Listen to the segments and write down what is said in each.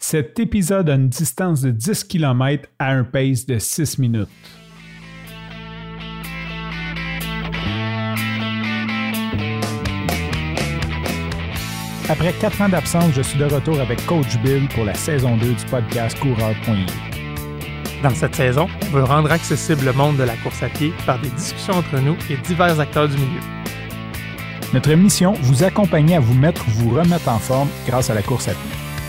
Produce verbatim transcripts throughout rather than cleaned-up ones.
Cet épisode a une distance de dix kilomètres à un pace de six minutes. Après quatre ans d'absence, je suis de retour avec Coach Bill pour la saison deux du podcast Coureur point I A. Dans cette saison, on veut rendre accessible le monde de la course à pied par des discussions entre nous et divers acteurs du milieu. Notre mission, vous accompagner à vous mettre ou vous remettre en forme grâce à la course à pied.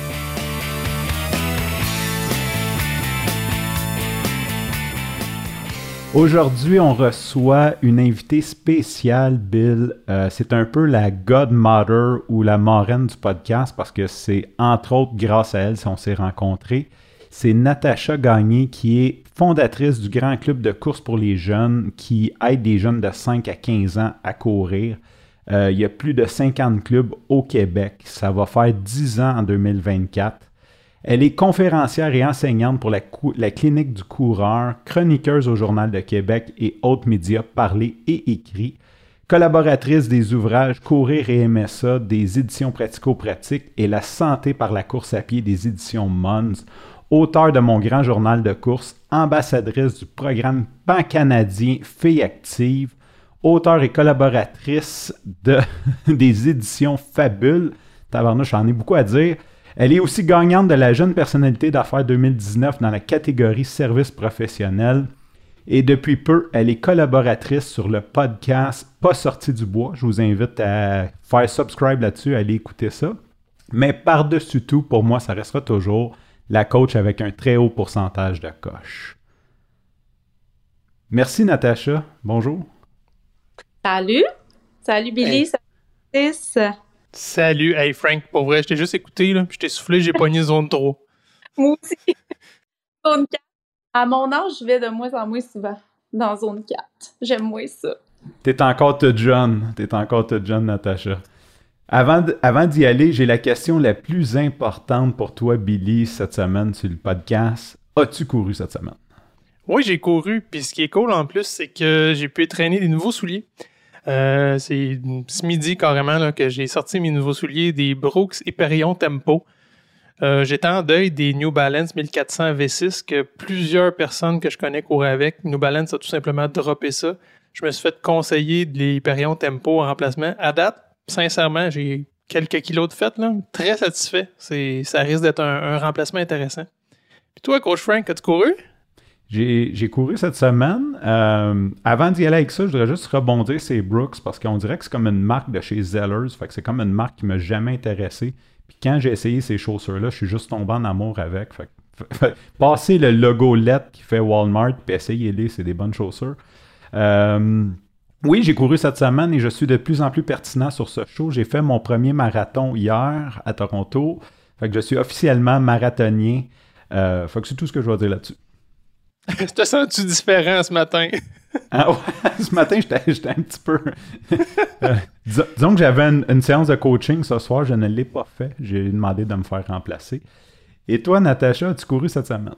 Aujourd'hui, on reçoit une invitée spéciale, Bill. Euh, c'est un peu la godmother ou la marraine du podcast parce que c'est entre autres grâce à elle si on s'est rencontrés. C'est Natacha Gagné qui est fondatrice du Grand Club de course pour les jeunes qui aide des jeunes de cinq à quinze ans à courir. Euh, il y a plus de cinquante clubs au Québec. Ça va faire dix ans en deux mille vingt-quatre. Elle est conférencière et enseignante pour la, cou- la Clinique du coureur, chroniqueuse au Journal de Québec et autres médias parlés et écrits, collaboratrice des ouvrages Courir et M S A des éditions pratico-pratiques et La santé par la course à pied des éditions Mons, auteure de Mon grand journal de course, ambassadrice du programme pan-canadien Filles actives, auteure et collaboratrice de, des éditions Fabule. Tabarnouche, j'en ai beaucoup à dire. Elle est aussi gagnante de la Jeune personnalité d'affaires deux mille dix-neuf dans la catégorie services professionnels. Et depuis peu, elle est collaboratrice sur le podcast Pas sorti du bois. Je vous invite à faire subscribe là-dessus, à aller écouter ça. Mais par-dessus tout, pour moi, ça restera toujours la coach avec un très haut pourcentage de coche. Merci Natacha. Bonjour. Salut. Salut Billy. Hey. Salut Chris. Salut, hey Frank, pour vrai, je t'ai juste écouté, là, puis je t'ai soufflé, j'ai pogné zone trois. Moi aussi. Zone quatre. À mon âge, je vais de moins en moins souvent dans zone quatre. J'aime moins ça. T'es encore toute jeune. T'es encore toute jeune, Natacha. Avant, d- avant d'y aller, j'ai la question la plus importante pour toi, Billy, cette semaine sur le podcast. As-tu couru cette semaine? Oui, j'ai couru, puis ce qui est cool en plus, c'est que j'ai pu traîner des nouveaux souliers. Euh, c'est ce midi carrément là, que j'ai sorti mes nouveaux souliers, des Brooks Hyperion Tempo. Euh, j'étais en deuil des New Balance mille quatre cents V six que plusieurs personnes que je connais couraient avec. New Balance a tout simplement droppé ça. Je me suis fait conseiller des Hyperion Tempo en remplacement. À date, sincèrement, j'ai quelques kilos de fait, là. Très satisfait. C'est, ça risque d'être un, un remplacement intéressant. Puis toi, Coach Frank, as-tu couru? J'ai, j'ai couru cette semaine. Euh, avant d'y aller avec ça, je voudrais juste rebondir sur Brooks parce qu'on dirait que c'est comme une marque de chez Zellers. Fait que c'est comme une marque qui m'a jamais intéressé. Puis quand j'ai essayé ces chaussures-là, je suis juste tombé en amour avec. Fait que, fait, passer le logo L E D qui fait Walmart puis essayez-les, c'est des bonnes chaussures. Euh, oui, j'ai couru cette semaine et je suis de plus en plus pertinent sur ce show. J'ai fait mon premier marathon hier à Toronto. Fait que je suis officiellement marathonien. Euh, fait que c'est tout ce que je vais dire là-dessus. Te sens-tu différent ce matin? Ah ouais, ce matin, j'étais, j'étais un petit peu... euh, dis- disons que j'avais une, une séance de coaching ce soir, je ne l'ai pas fait. J'ai demandé de me faire remplacer. Et toi, Natacha, as-tu couru cette semaine?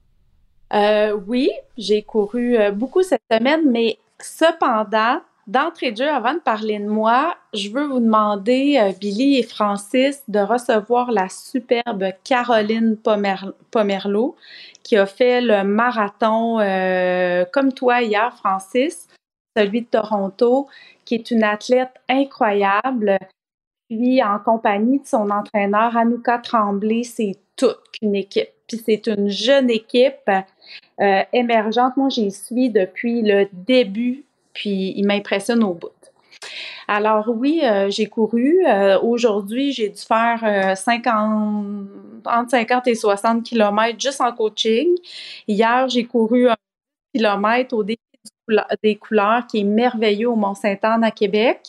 Euh, oui, j'ai couru euh, beaucoup cette semaine, mais cependant, d'entrée de jeu, avant de parler de moi, je veux vous demander, euh, Billy et Francis, de recevoir la superbe Caroline Pomer- Pomerleau, qui a fait le marathon euh, comme toi hier, Francis, celui de Toronto, qui est une athlète incroyable. Puis, en compagnie de son entraîneur, Anouka Tremblay, c'est toute une équipe. Puis, c'est une jeune équipe euh, émergente. Moi, j'y suis depuis le début, puis il m'impressionne au bout. Alors oui, euh, j'ai couru. Euh, aujourd'hui, j'ai dû faire euh, cinquante, entre cinquante et soixante kilomètres juste en coaching. Hier, j'ai couru un kilomètre au défi du coula- des couleurs qui est merveilleux au Mont-Sainte-Anne à Québec.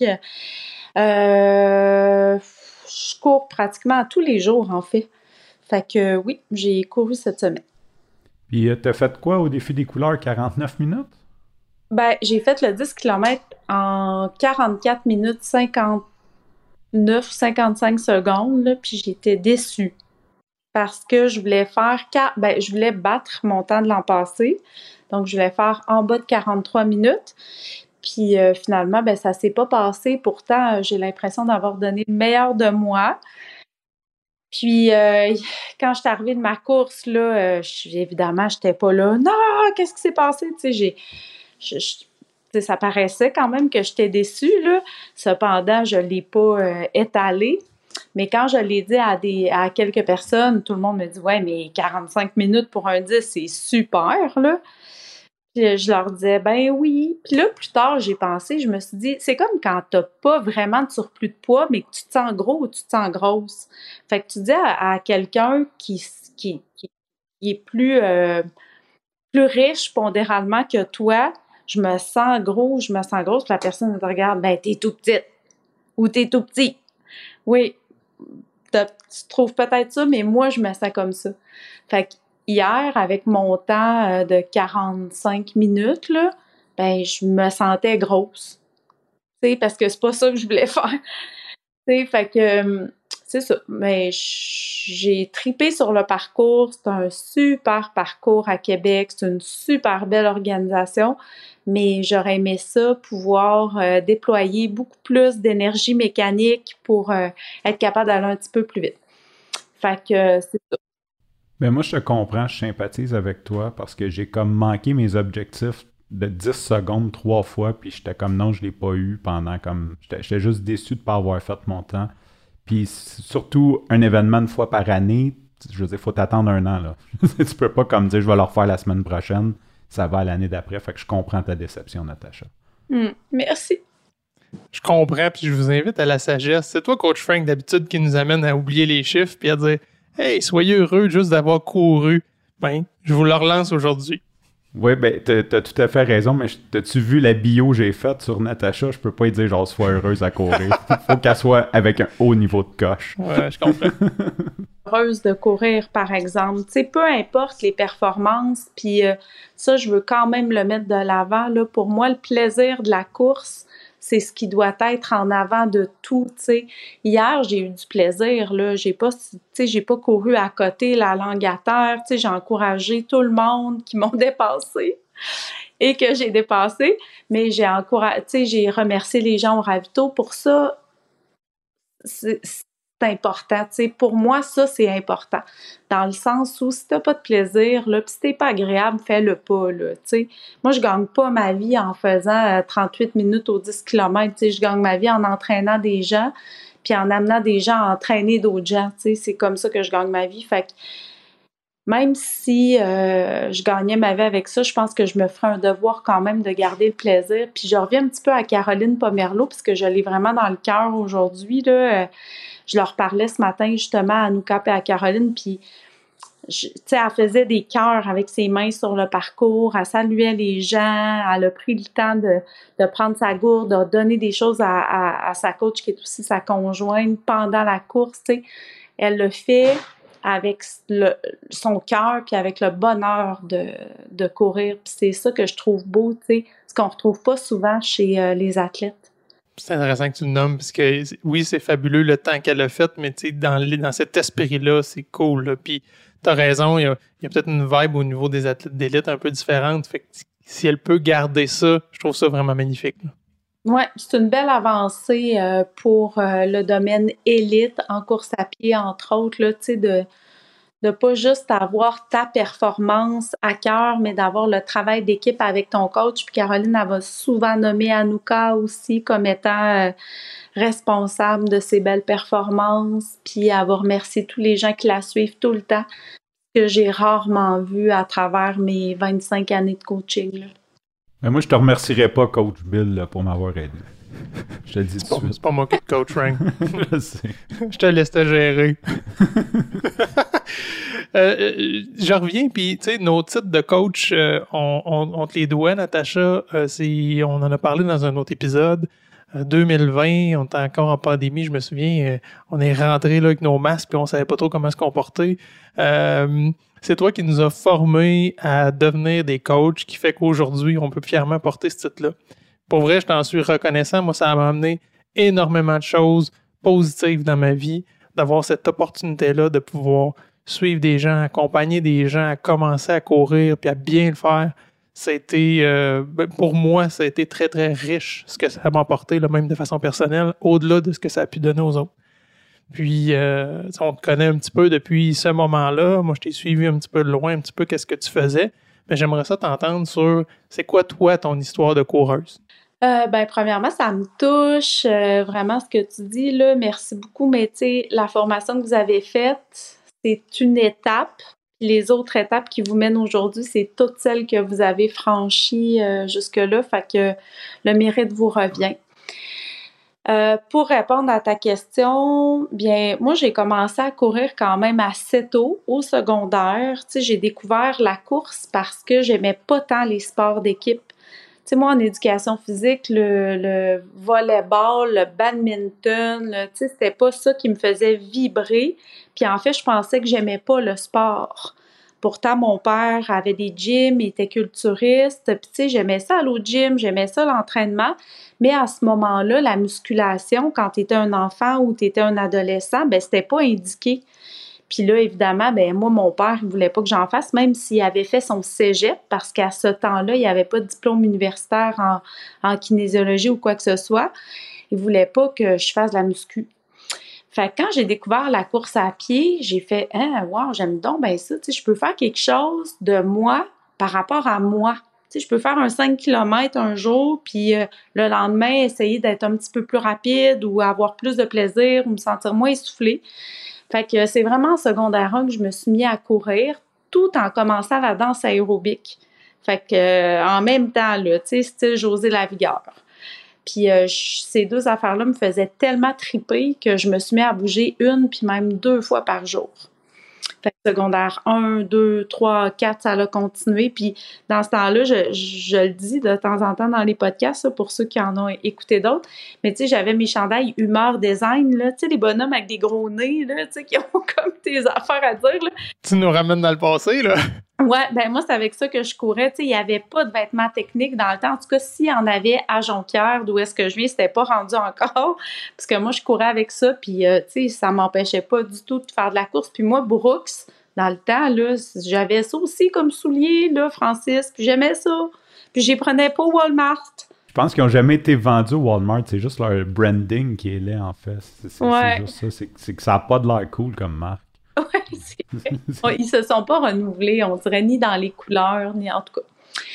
Euh, je cours pratiquement tous les jours, en fait. Fait que oui, j'ai couru cette semaine. Puis euh, t'as fait quoi au défi des couleurs, quarante-neuf minutes? Ben, j'ai fait le dix kilomètres en quarante-quatre minutes cinquante-neuf cinquante-cinq secondes, là, puis j'étais déçue parce que je voulais faire, quatre- ben, je voulais battre mon temps de l'an passé, donc je voulais faire en bas de quarante-trois minutes, puis euh, finalement, ben, ça s'est pas passé, pourtant, euh, j'ai l'impression d'avoir donné le meilleur de moi. Puis, euh, quand je suis arrivée de ma course, là, euh, je- évidemment, j'étais pas là. Non, qu'est-ce qui s'est passé? Tu sais, j'ai, je- je- tu sais, ça paraissait quand même que j'étais déçue, là. Cependant, je l'ai pas euh, étalé. Mais quand je l'ai dit à, des, à quelques personnes, tout le monde me dit « Ouais, mais quarante-cinq minutes pour un dix, c'est super, là. » Puis je leur disais « Ben oui. » Puis là, plus tard, j'ai pensé, je me suis dit, c'est comme quand t'as pas vraiment de surplus de poids, mais que tu te sens gros ou tu te sens grosse. Fait que tu dis à, à quelqu'un qui, qui, qui est plus, euh, plus riche pondéralement que toi, je me sens gros, je me sens grosse, puis la personne te regarde, ben t'es tout petite ou t'es tout petit. Oui, t'as- tu trouves peut-être ça, mais moi, je me sens comme ça. Fait que hier, avec mon temps euh, de quarante-cinq minutes, là, ben, je me sentais grosse. Tu sais, parce que c'est pas ça que je voulais faire. Tu sais, fait que, euh, c'est ça. Mais j- j'ai tripé sur le parcours. C'est un super parcours à Québec. C'est une super belle organisation. Mais j'aurais aimé ça, pouvoir euh, déployer beaucoup plus d'énergie mécanique pour euh, être capable d'aller un petit peu plus vite. Fait que euh, c'est ça. Ben moi, je te comprends, je sympathise avec toi parce que j'ai comme manqué mes objectifs de dix secondes trois fois, puis j'étais comme non, je l'ai pas eu pendant comme. J'étais j'étais juste déçu de ne pas avoir fait mon temps. Puis s- surtout, un événement une fois par année, je veux dire, il faut t'attendre un an, là. Tu peux pas comme dire je vais le refaire la semaine prochaine, ça va à l'année d'après. Fait que je comprends ta déception, Natacha. Hmm, merci. Je comprends, puis je vous invite à la sagesse. C'est toi, Coach Frank, d'habitude, qui nous amène à oublier les chiffres puis à dire « Hey, soyez heureux juste d'avoir couru. » Ben, je vous le relance aujourd'hui. Oui, ben, t'as t'as tout à fait raison, mais je- t'as-tu vu la bio que j'ai faite sur Natacha? Je peux pas lui dire genre sois heureuse à courir. Faut qu'elle soit avec un haut niveau de coche. Ouais, je comprends. Heureuse de courir, par exemple. Tu sais, peu importe les performances, puis euh, ça, je veux quand même le mettre de l'avant, là. Pour moi, le plaisir de la course, c'est ce qui doit être en avant de tout, tu sais. Hier, j'ai eu du plaisir, là. J'ai pas, tu sais, j'ai pas couru à côté la langue à terre, tu sais, j'ai encouragé tout le monde qui m'ont dépassé et que j'ai dépassé, mais j'ai encouragé, tu sais, j'ai remercié les gens au ravito pour ça. C'est c'est important, tu sais. Pour moi, ça, c'est important. Dans le sens où si t'as pas de plaisir, là, pis si t'es pas agréable, fais-le pas, là, tu sais. Moi, je gagne pas ma vie en faisant euh, trente-huit minutes aux dix kilomètres, tu sais. Je gagne ma vie en entraînant des gens, puis en amenant des gens à entraîner d'autres gens, tu sais. C'est comme ça que je gagne ma vie. Fait que même si euh, je gagnais ma vie avec ça, je pense que je me ferais un devoir quand même de garder le plaisir. Puis je reviens un petit peu à Caroline Pomerleau, puisque je l'ai vraiment dans le cœur aujourd'hui, là. Euh, je leur parlais ce matin justement à Nouka et à Caroline, puis tu sais, elle faisait des cœurs avec ses mains sur le parcours, elle saluait les gens, elle a pris le temps de, de prendre sa gourde, de donner des choses à, à, à sa coach qui est aussi sa conjointe pendant la course, tu sais. Elle le fait avec le, son cœur puis avec le bonheur de, de courir. Puis c'est ça que je trouve beau, tu sais, ce qu'on retrouve pas souvent chez euh, les athlètes. C'est intéressant que tu le nommes, parce que oui, c'est fabuleux le temps qu'elle a fait, mais tu sais, dans, dans cet esprit-là, c'est cool, là. Puis t'as raison, il y a, il y a peut-être une vibe au niveau des athlètes d'élite un peu différente. Fait que si elle peut garder ça, je trouve ça vraiment magnifique, là. Oui, c'est une belle avancée euh, pour euh, le domaine élite en course à pied, entre autres, là, tu sais, de de pas juste avoir ta performance à cœur, mais d'avoir le travail d'équipe avec ton coach. Puis Caroline, elle va souvent nommer Anouka aussi comme étant euh, responsable de ses belles performances. Puis elle va remercier tous les gens qui la suivent tout le temps, que j'ai rarement vu à travers mes vingt-cinq années de coaching, là. Mais moi, je te remercierais pas, Coach Bill, là, pour m'avoir aidé. Je te le dis C'est tout pas, de suite. c'est pas moi qui te coach, Frank. Je sais. Je te laisse te gérer. euh, je reviens, puis tu sais, nos titres de coach, euh, on, on, on te les doit, Natacha. Euh, c'est, on en a parlé dans un autre épisode. Euh, deux mille vingt, on était encore en pandémie, je me souviens. Euh, on est rentré là avec nos masques, puis on savait pas trop comment se comporter. Euh, c'est toi qui nous as formés à devenir des coachs, qui fait qu'aujourd'hui, on peut fièrement porter ce titre-là. Pour vrai, je t'en suis reconnaissant. Moi, ça m'a amené énormément de choses positives dans ma vie, d'avoir cette opportunité-là de pouvoir suivre des gens, accompagner des gens, à commencer à courir puis à bien le faire. Ça a été, euh, pour moi, ça a été très, très riche, ce que ça m'a apporté, là, même de façon personnelle, au-delà de ce que ça a pu donner aux autres. Puis, euh, on te connaît un petit peu depuis ce moment-là. Moi, je t'ai suivi un petit peu de loin, un petit peu qu'est-ce que tu faisais. Mais j'aimerais ça t'entendre sur c'est quoi, toi, ton histoire de coureuse? Euh, ben, premièrement, ça me touche euh, vraiment ce que tu dis, là. Merci beaucoup. Mais tu sais, la formation que vous avez faite, c'est une étape. Les autres étapes qui vous mènent aujourd'hui, c'est toutes celles que vous avez franchies euh, jusque-là. Fait que le mérite vous revient. Euh, pour répondre à ta question, bien, moi, j'ai commencé à courir quand même assez tôt, au secondaire. Tu sais, j'ai découvert la course parce que j'aimais pas tant les sports d'équipe. Tu sais, moi, en éducation physique, le, le volleyball, le badminton, le, tu sais, c'était pas ça qui me faisait vibrer. Puis en fait, je pensais que j'aimais pas le sport. Pourtant, mon père avait des gyms, il était culturiste. Puis tu sais, j'aimais ça aller au gym, j'aimais ça l'entraînement. Mais à ce moment-là, la musculation, quand tu étais un enfant ou tu étais un adolescent, ben c'était pas indiqué. Puis là, évidemment, ben moi, mon père, il voulait pas que j'en fasse, même s'il avait fait son cégep, parce qu'à ce temps-là, il n'y avait pas de diplôme universitaire en, en kinésiologie ou quoi que ce soit. Il voulait pas que je fasse de la muscu. Fait que quand j'ai découvert la course à pied, j'ai fait « Ah, wow, j'aime donc bien ça. Tu sais, je peux faire quelque chose de moi par rapport à moi. Tu sais, je peux faire un cinq kilomètres un jour, puis euh, le lendemain, essayer d'être un petit peu plus rapide ou avoir plus de plaisir ou me sentir moins essoufflée. » Fait que c'est vraiment en secondaire un que je me suis mis à courir tout en commençant la danse aérobique. Fait que euh, en même temps, là, tu sais, style José Lavigueur. Puis euh, je, ces deux affaires-là me faisaient tellement triper que je me suis mis à bouger une puis même deux fois par jour. Fait que secondaire un, deux, trois, quatre, ça a continué. Puis dans ce temps-là, je, je le dis de temps en temps dans les podcasts, ça, pour ceux qui en ont écouté d'autres. Mais tu sais, j'avais mes chandails humeur design, là, tu sais, les bonhommes avec des gros nez, là, tu sais, qui ont comme des affaires à dire, là. Tu nous ramènes dans le passé, là. Ouais, ben moi, c'est avec ça que je courais. Tu sais, il n'y avait pas de vêtements techniques dans le temps. En tout cas, s'il y en avait à Jonquière, d'où est-ce que je viens, c'était pas rendu encore. Parce que moi, je courais avec ça, puis euh, tu sais, ça m'empêchait pas du tout de faire de la course. Puis moi, Brooks, dans le temps, là, j'avais ça aussi comme soulier, là, Francis, puis j'aimais ça. Puis j'y prenais pas au Walmart. Je pense qu'ils n'ont jamais été vendus au Walmart. C'est juste leur branding qui est laid, en fait. C'est, c'est, ouais. c'est juste ça. C'est, c'est que ça n'a pas de l'air cool comme marque. Ouais, c'est vrai. Ils se sont pas renouvelés, on dirait, ni dans les couleurs, ni en tout cas.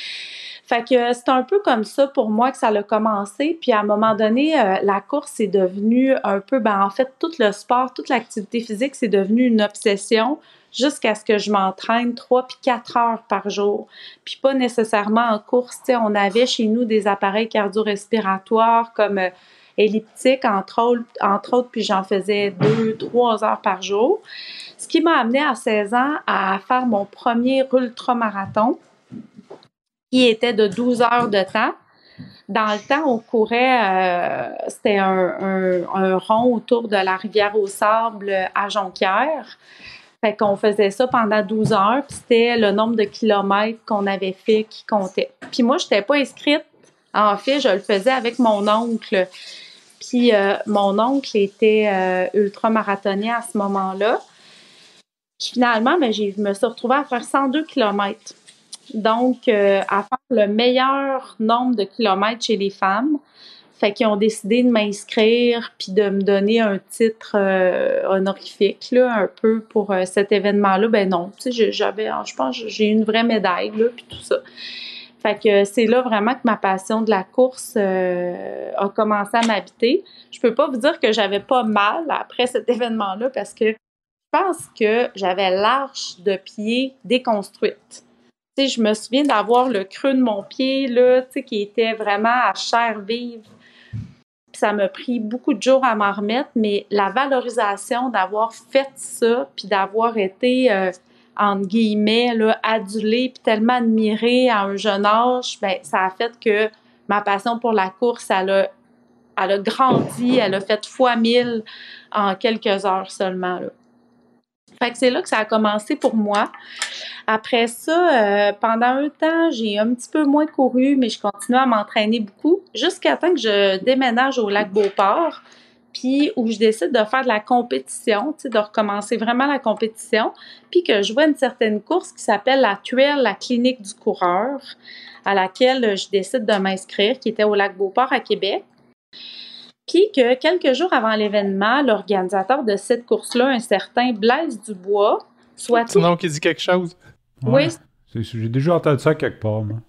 Fait que c'est un peu comme ça pour moi que ça a commencé. Puis à un moment donné, euh, la course est devenue un peu, ben en fait, tout le sport, toute l'activité physique, c'est devenu une obsession jusqu'à ce que je m'entraîne trois puis quatre heures par jour. Puis pas nécessairement en course. Tu sais, on avait chez nous des appareils cardio-respiratoires comme euh, elliptiques, entre autres, entre autres, puis j'en faisais deux, trois heures par jour. Ce qui m'a amené à seize ans à faire mon premier ultramarathon, qui était de douze heures de temps. Dans le temps, on courait, euh, c'était un, un, un rond autour de la rivière aux Sables à Jonquière. Fait qu'on faisait ça pendant douze heures, puis c'était le nombre de kilomètres qu'on avait fait qui comptait. Puis moi, je n'étais pas inscrite. En fait, je le faisais avec mon oncle. Puis euh, mon oncle était euh, ultramarathonien à ce moment-là. Puis finalement, ben, je me suis retrouvée à faire cent deux kilomètres. Donc, euh, à faire le meilleur nombre de kilomètres chez les femmes. Fait qu'ils ont décidé de m'inscrire puis de me donner un titre euh, honorifique, là, un peu pour euh, cet événement-là. Ben non, tu sais, j'avais, je pense que j'ai eu une vraie médaille, là, puis tout ça. Fait que c'est là vraiment que ma passion de la course euh, a commencé à m'habiter. Je peux pas vous dire que j'avais pas mal après cet événement-là parce que je pense que j'avais l'arche de pied déconstruite. Tu sais, je me souviens d'avoir le creux de mon pied, là, tu sais, qui était vraiment à chair vive. Puis ça m'a pris beaucoup de jours à m'en remettre, mais la valorisation d'avoir fait ça, puis d'avoir été, euh, entre guillemets, là, adulée, puis tellement admirée à un jeune âge, ben, ça a fait que ma passion pour la course, elle a, elle a grandi, elle a fait fois mille en quelques heures seulement, là. Fait que c'est là que ça a commencé pour moi. Après ça, euh, pendant un temps, j'ai un petit peu moins couru, mais je continuais à m'entraîner beaucoup jusqu'à temps que je déménage au Lac-Beauport, puis où je décide de faire de la compétition, tu sais, de recommencer vraiment la compétition, puis que je vois une certaine course qui s'appelle la T U E L, la clinique du coureur, à laquelle je décide de m'inscrire, qui était au Lac-Beauport à Québec. Puis que quelques jours avant l'événement, l'organisateur de cette course-là, un certain Blaise Dubois, soit... C'est un nom qui dit quelque chose. Ouais. Oui. C'est- J'ai déjà entendu ça quelque part, moi.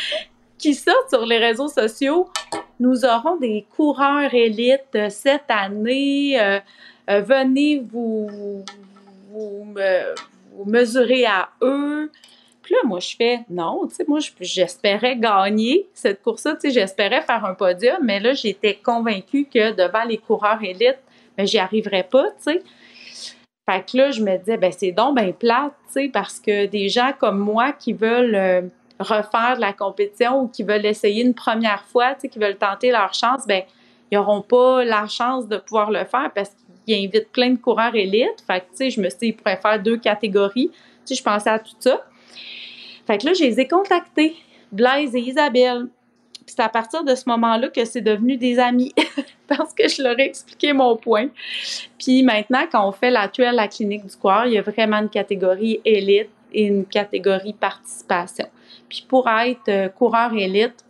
qui sortent sur les réseaux sociaux. Nous aurons des coureurs élites cette année. Euh, euh, venez vous, vous, me, vous mesurer à eux. Puis là, moi, je fais non. Tu sais, moi, j'espérais gagner cette course-là. Tu sais, j'espérais faire un podium, mais là, j'étais convaincue que devant les coureurs élites, ben, j'y arriverais pas, tu sais. Fait que là, je me disais, ben c'est donc ben plate, tu sais, parce que des gens comme moi qui veulent euh, refaire de la compétition ou qui veulent essayer une première fois, tu sais, qui veulent tenter leur chance, ben ils n'auront pas la chance de pouvoir le faire parce qu'ils invitent plein de coureurs élites. Fait que, tu sais, je me suis dit, ils pourraient faire deux catégories. Tu sais, je pensais à tout ça. Fait que là, je les ai contactés, Blaise et Isabelle. Puis c'est à partir de ce moment-là que c'est devenu des amis parce que je leur ai expliqué mon point. Puis maintenant, quand on fait la tuelle à la clinique du coureur, il y a vraiment une catégorie élite et une catégorie participation. Puis pour être euh, coureur élite,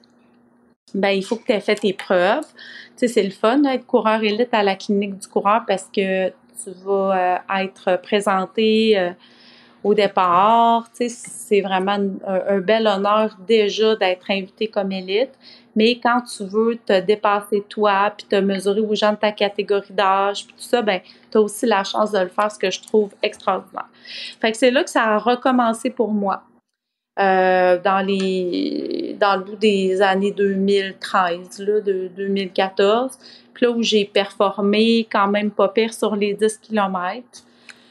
ben il faut que tu aies fait tes preuves. Tu sais, c'est le fun d'être coureur élite à la clinique du coureur parce que tu vas euh, être présenté euh, au départ. Tu sais, c'est vraiment un, un bel honneur déjà d'être invité comme élite. Mais quand tu veux te dépasser toi, puis te mesurer aux gens de ta catégorie d'âge, puis tout ça, ben tu as aussi la chance de le faire, ce que je trouve extraordinaire. Fait que c'est là que ça a recommencé pour moi. Euh, dans les dans le bout des années deux mille treize, là, de deux mille quatorze, puis là où j'ai performé quand même pas pire sur les dix kilomètres.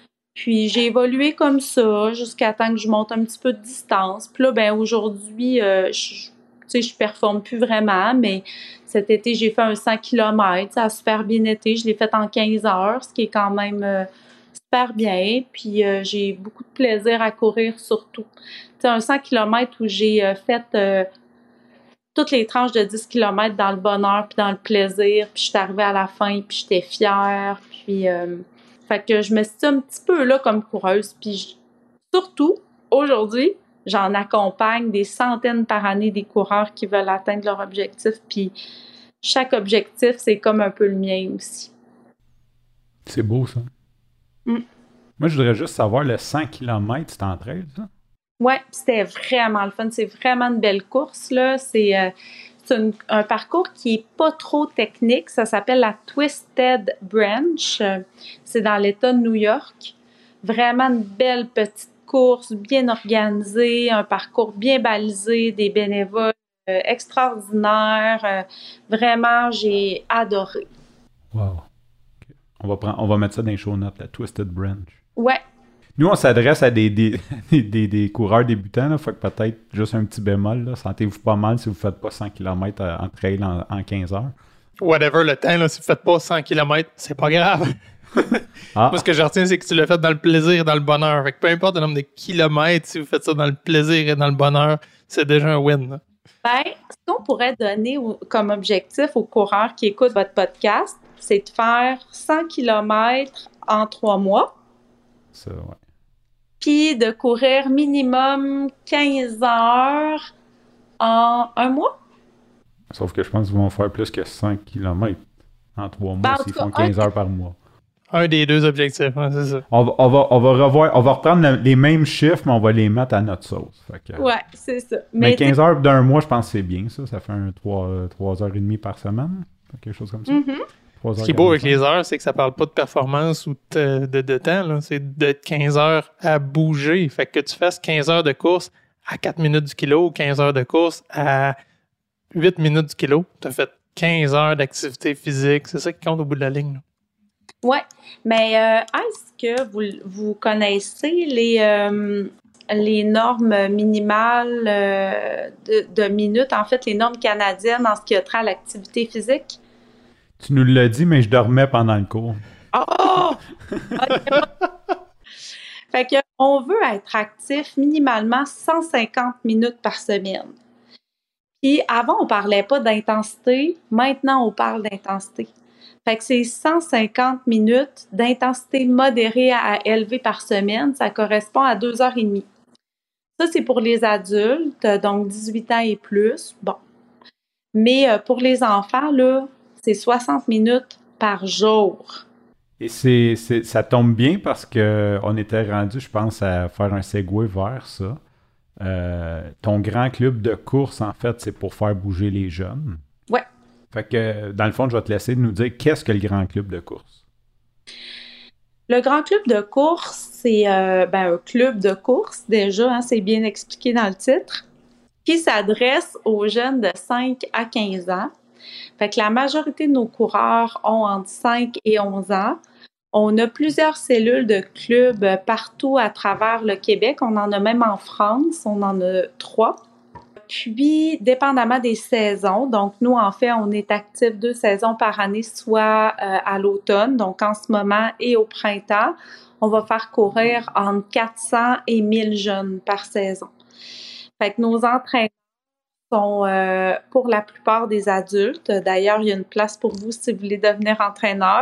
Puis j'ai évolué comme ça jusqu'à temps que je monte un petit peu de distance. Puis là, ben aujourd'hui, euh, je, tu sais, je performe plus vraiment, mais cet été, j'ai fait un cent kilomètres. Ça a super bien été. Je l'ai fait en quinze heures, ce qui est quand même euh, super bien. Puis euh, j'ai beaucoup de plaisir à courir surtout. Tu sais, un cent kilomètres où j'ai euh, fait euh, toutes les tranches de dix kilomètres dans le bonheur puis dans le plaisir. Puis je suis arrivée à la fin, puis j'étais fière. Puis... Euh, Fait que je me suis un petit peu là comme coureuse. Puis je, surtout, aujourd'hui, j'en accompagne des centaines par année des coureurs qui veulent atteindre leur objectif. Puis chaque objectif, c'est comme un peu le mien aussi. C'est beau, ça. Mm. Moi, je voudrais juste savoir, le cent kilomètres, c'est en trail, ça? Ouais, c'était vraiment le fun. C'est vraiment une belle course, là. C'est... Euh, C'est un, un parcours qui n'est pas trop technique. Ça s'appelle la Twisted Branch. C'est dans l'État de New York. Vraiment une belle petite course, bien organisée, un parcours bien balisé, des bénévoles euh, extraordinaires. Euh, vraiment, j'ai adoré. Wow. Okay. On va prendre, on va mettre ça dans les show notes, la Twisted Branch. Ouais. Nous, on s'adresse à des, des, des, des coureurs débutants, là, fait que peut-être juste un petit bémol, là, sentez-vous pas mal si vous ne faites pas cent kilomètres en trail en, en quinze heures. Whatever le temps, là, si vous ne faites pas cent kilomètres, c'est pas grave. Ah. Moi, ce que je retiens, c'est que tu l'as fait dans le plaisir et dans le bonheur. Fait que peu importe le nombre de kilomètres, si vous faites ça dans le plaisir et dans le bonheur, c'est déjà un win. Là. Ben, ce qu'on pourrait donner au, comme objectif aux coureurs qui écoutent votre podcast, c'est de faire cent kilomètres en trois mois. Ça, ouais. Puis de courir minimum quinze heures en un mois. Sauf que je pense qu'ils vont faire plus que cent kilomètres en trois mois ben, s'ils font quinze heures par mois. Un des deux objectifs, hein, c'est ça. On va, on, va, on, va revoir, on va reprendre le, les mêmes chiffres, mais on va les mettre à notre sauce. Fait que, ouais, c'est ça. Mais, mais quinze heures d'un mois, je pense que c'est bien, ça. Ça fait un trois heures trente par semaine. Quelque chose comme ça. Mm-hmm. Ce qui est beau avec les heures, c'est que ça parle pas de performance ou de, de, de temps. Là. C'est de quinze heures à bouger. Fait que tu fasses quinze heures de course à quatre minutes du kilo ou quinze heures de course à huit minutes du kilo. Tu as fait quinze heures d'activité physique. C'est ça qui compte au bout de la ligne. Oui, mais euh, est-ce que vous, vous connaissez les, euh, les normes minimales euh, de, de minutes, en fait, les normes canadiennes en ce qui a trait à l'activité physique? Tu nous l'as dit, mais je dormais pendant le cours. Oh! Fait que on veut être actif minimalement cent cinquante minutes par semaine. Puis avant, on parlait pas d'intensité. Maintenant, on parle d'intensité. Fait que c'est cent cinquante minutes d'intensité modérée à élevée par semaine. Ça correspond à deux heures et demie. Ça, c'est pour les adultes, donc dix-huit ans et plus. Bon. Mais pour les enfants, là, c'est soixante minutes par jour. Et c'est, c'est, ça tombe bien parce qu'on était rendu, je pense, à faire un segue vers ça. Euh, ton grand club de course, en fait, c'est pour faire bouger les jeunes. Ouais. Fait que, dans le fond, je vais te laisser nous dire qu'est-ce que le grand club de course. Le grand club de course, c'est euh, ben, un club de course, déjà, hein, c'est bien expliqué dans le titre, qui s'adresse aux jeunes de cinq à quinze ans. Fait que la majorité de nos coureurs ont entre cinq et onze ans. On a plusieurs cellules de clubs partout à travers le Québec. On en a même en France, on en a trois. Puis, dépendamment des saisons, donc nous, en fait, on est actifs deux saisons par année, soit euh, à l'automne, donc en ce moment, et au printemps, on va faire courir entre quatre cents et mille jeunes par saison. Fait que nos entraînements sont euh, pour la plupart des adultes. D'ailleurs, il y a une place pour vous si vous voulez devenir entraîneur.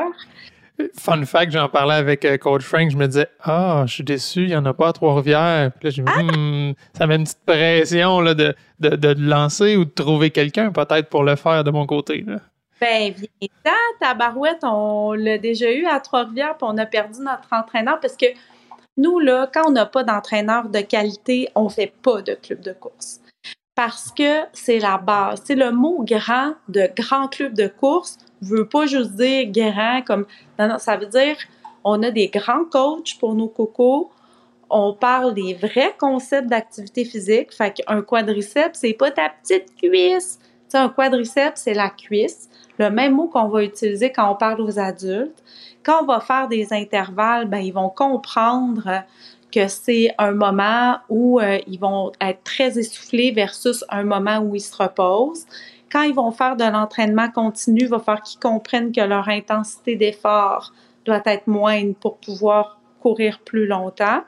Fun fact, j'en parlais avec euh, Coach Frank, je me disais « Ah, je suis déçu, il n'y en a pas à Trois-Rivières. » Puis là, je me dis ah! hmm, ça met une petite pression là, de, de, de lancer ou de trouver quelqu'un peut-être pour le faire de mon côté. Là. Ben, viens-t'en, tabarouette, on l'a déjà eu à Trois-Rivières, puis on a perdu notre entraîneur parce que nous, là, quand on n'a pas d'entraîneur de qualité, on ne fait pas de club de course. Parce que c'est la base. C'est le mot grand de grand club de course veut pas juste dire grand comme non, non, ça veut dire on a des grands coachs pour nos cocos, on parle des vrais concepts d'activité physique, fait qu'un quadriceps, c'est pas ta petite cuisse. Tu sais, un quadriceps, c'est la cuisse, le même mot qu'on va utiliser quand on parle aux adultes. Quand on va faire des intervalles, ben ils vont comprendre que c'est un moment où euh, ils vont être très essoufflés versus un moment où ils se reposent. Quand ils vont faire de l'entraînement continu, il va falloir qu'ils comprennent que leur intensité d'effort doit être moindre pour pouvoir courir plus longtemps.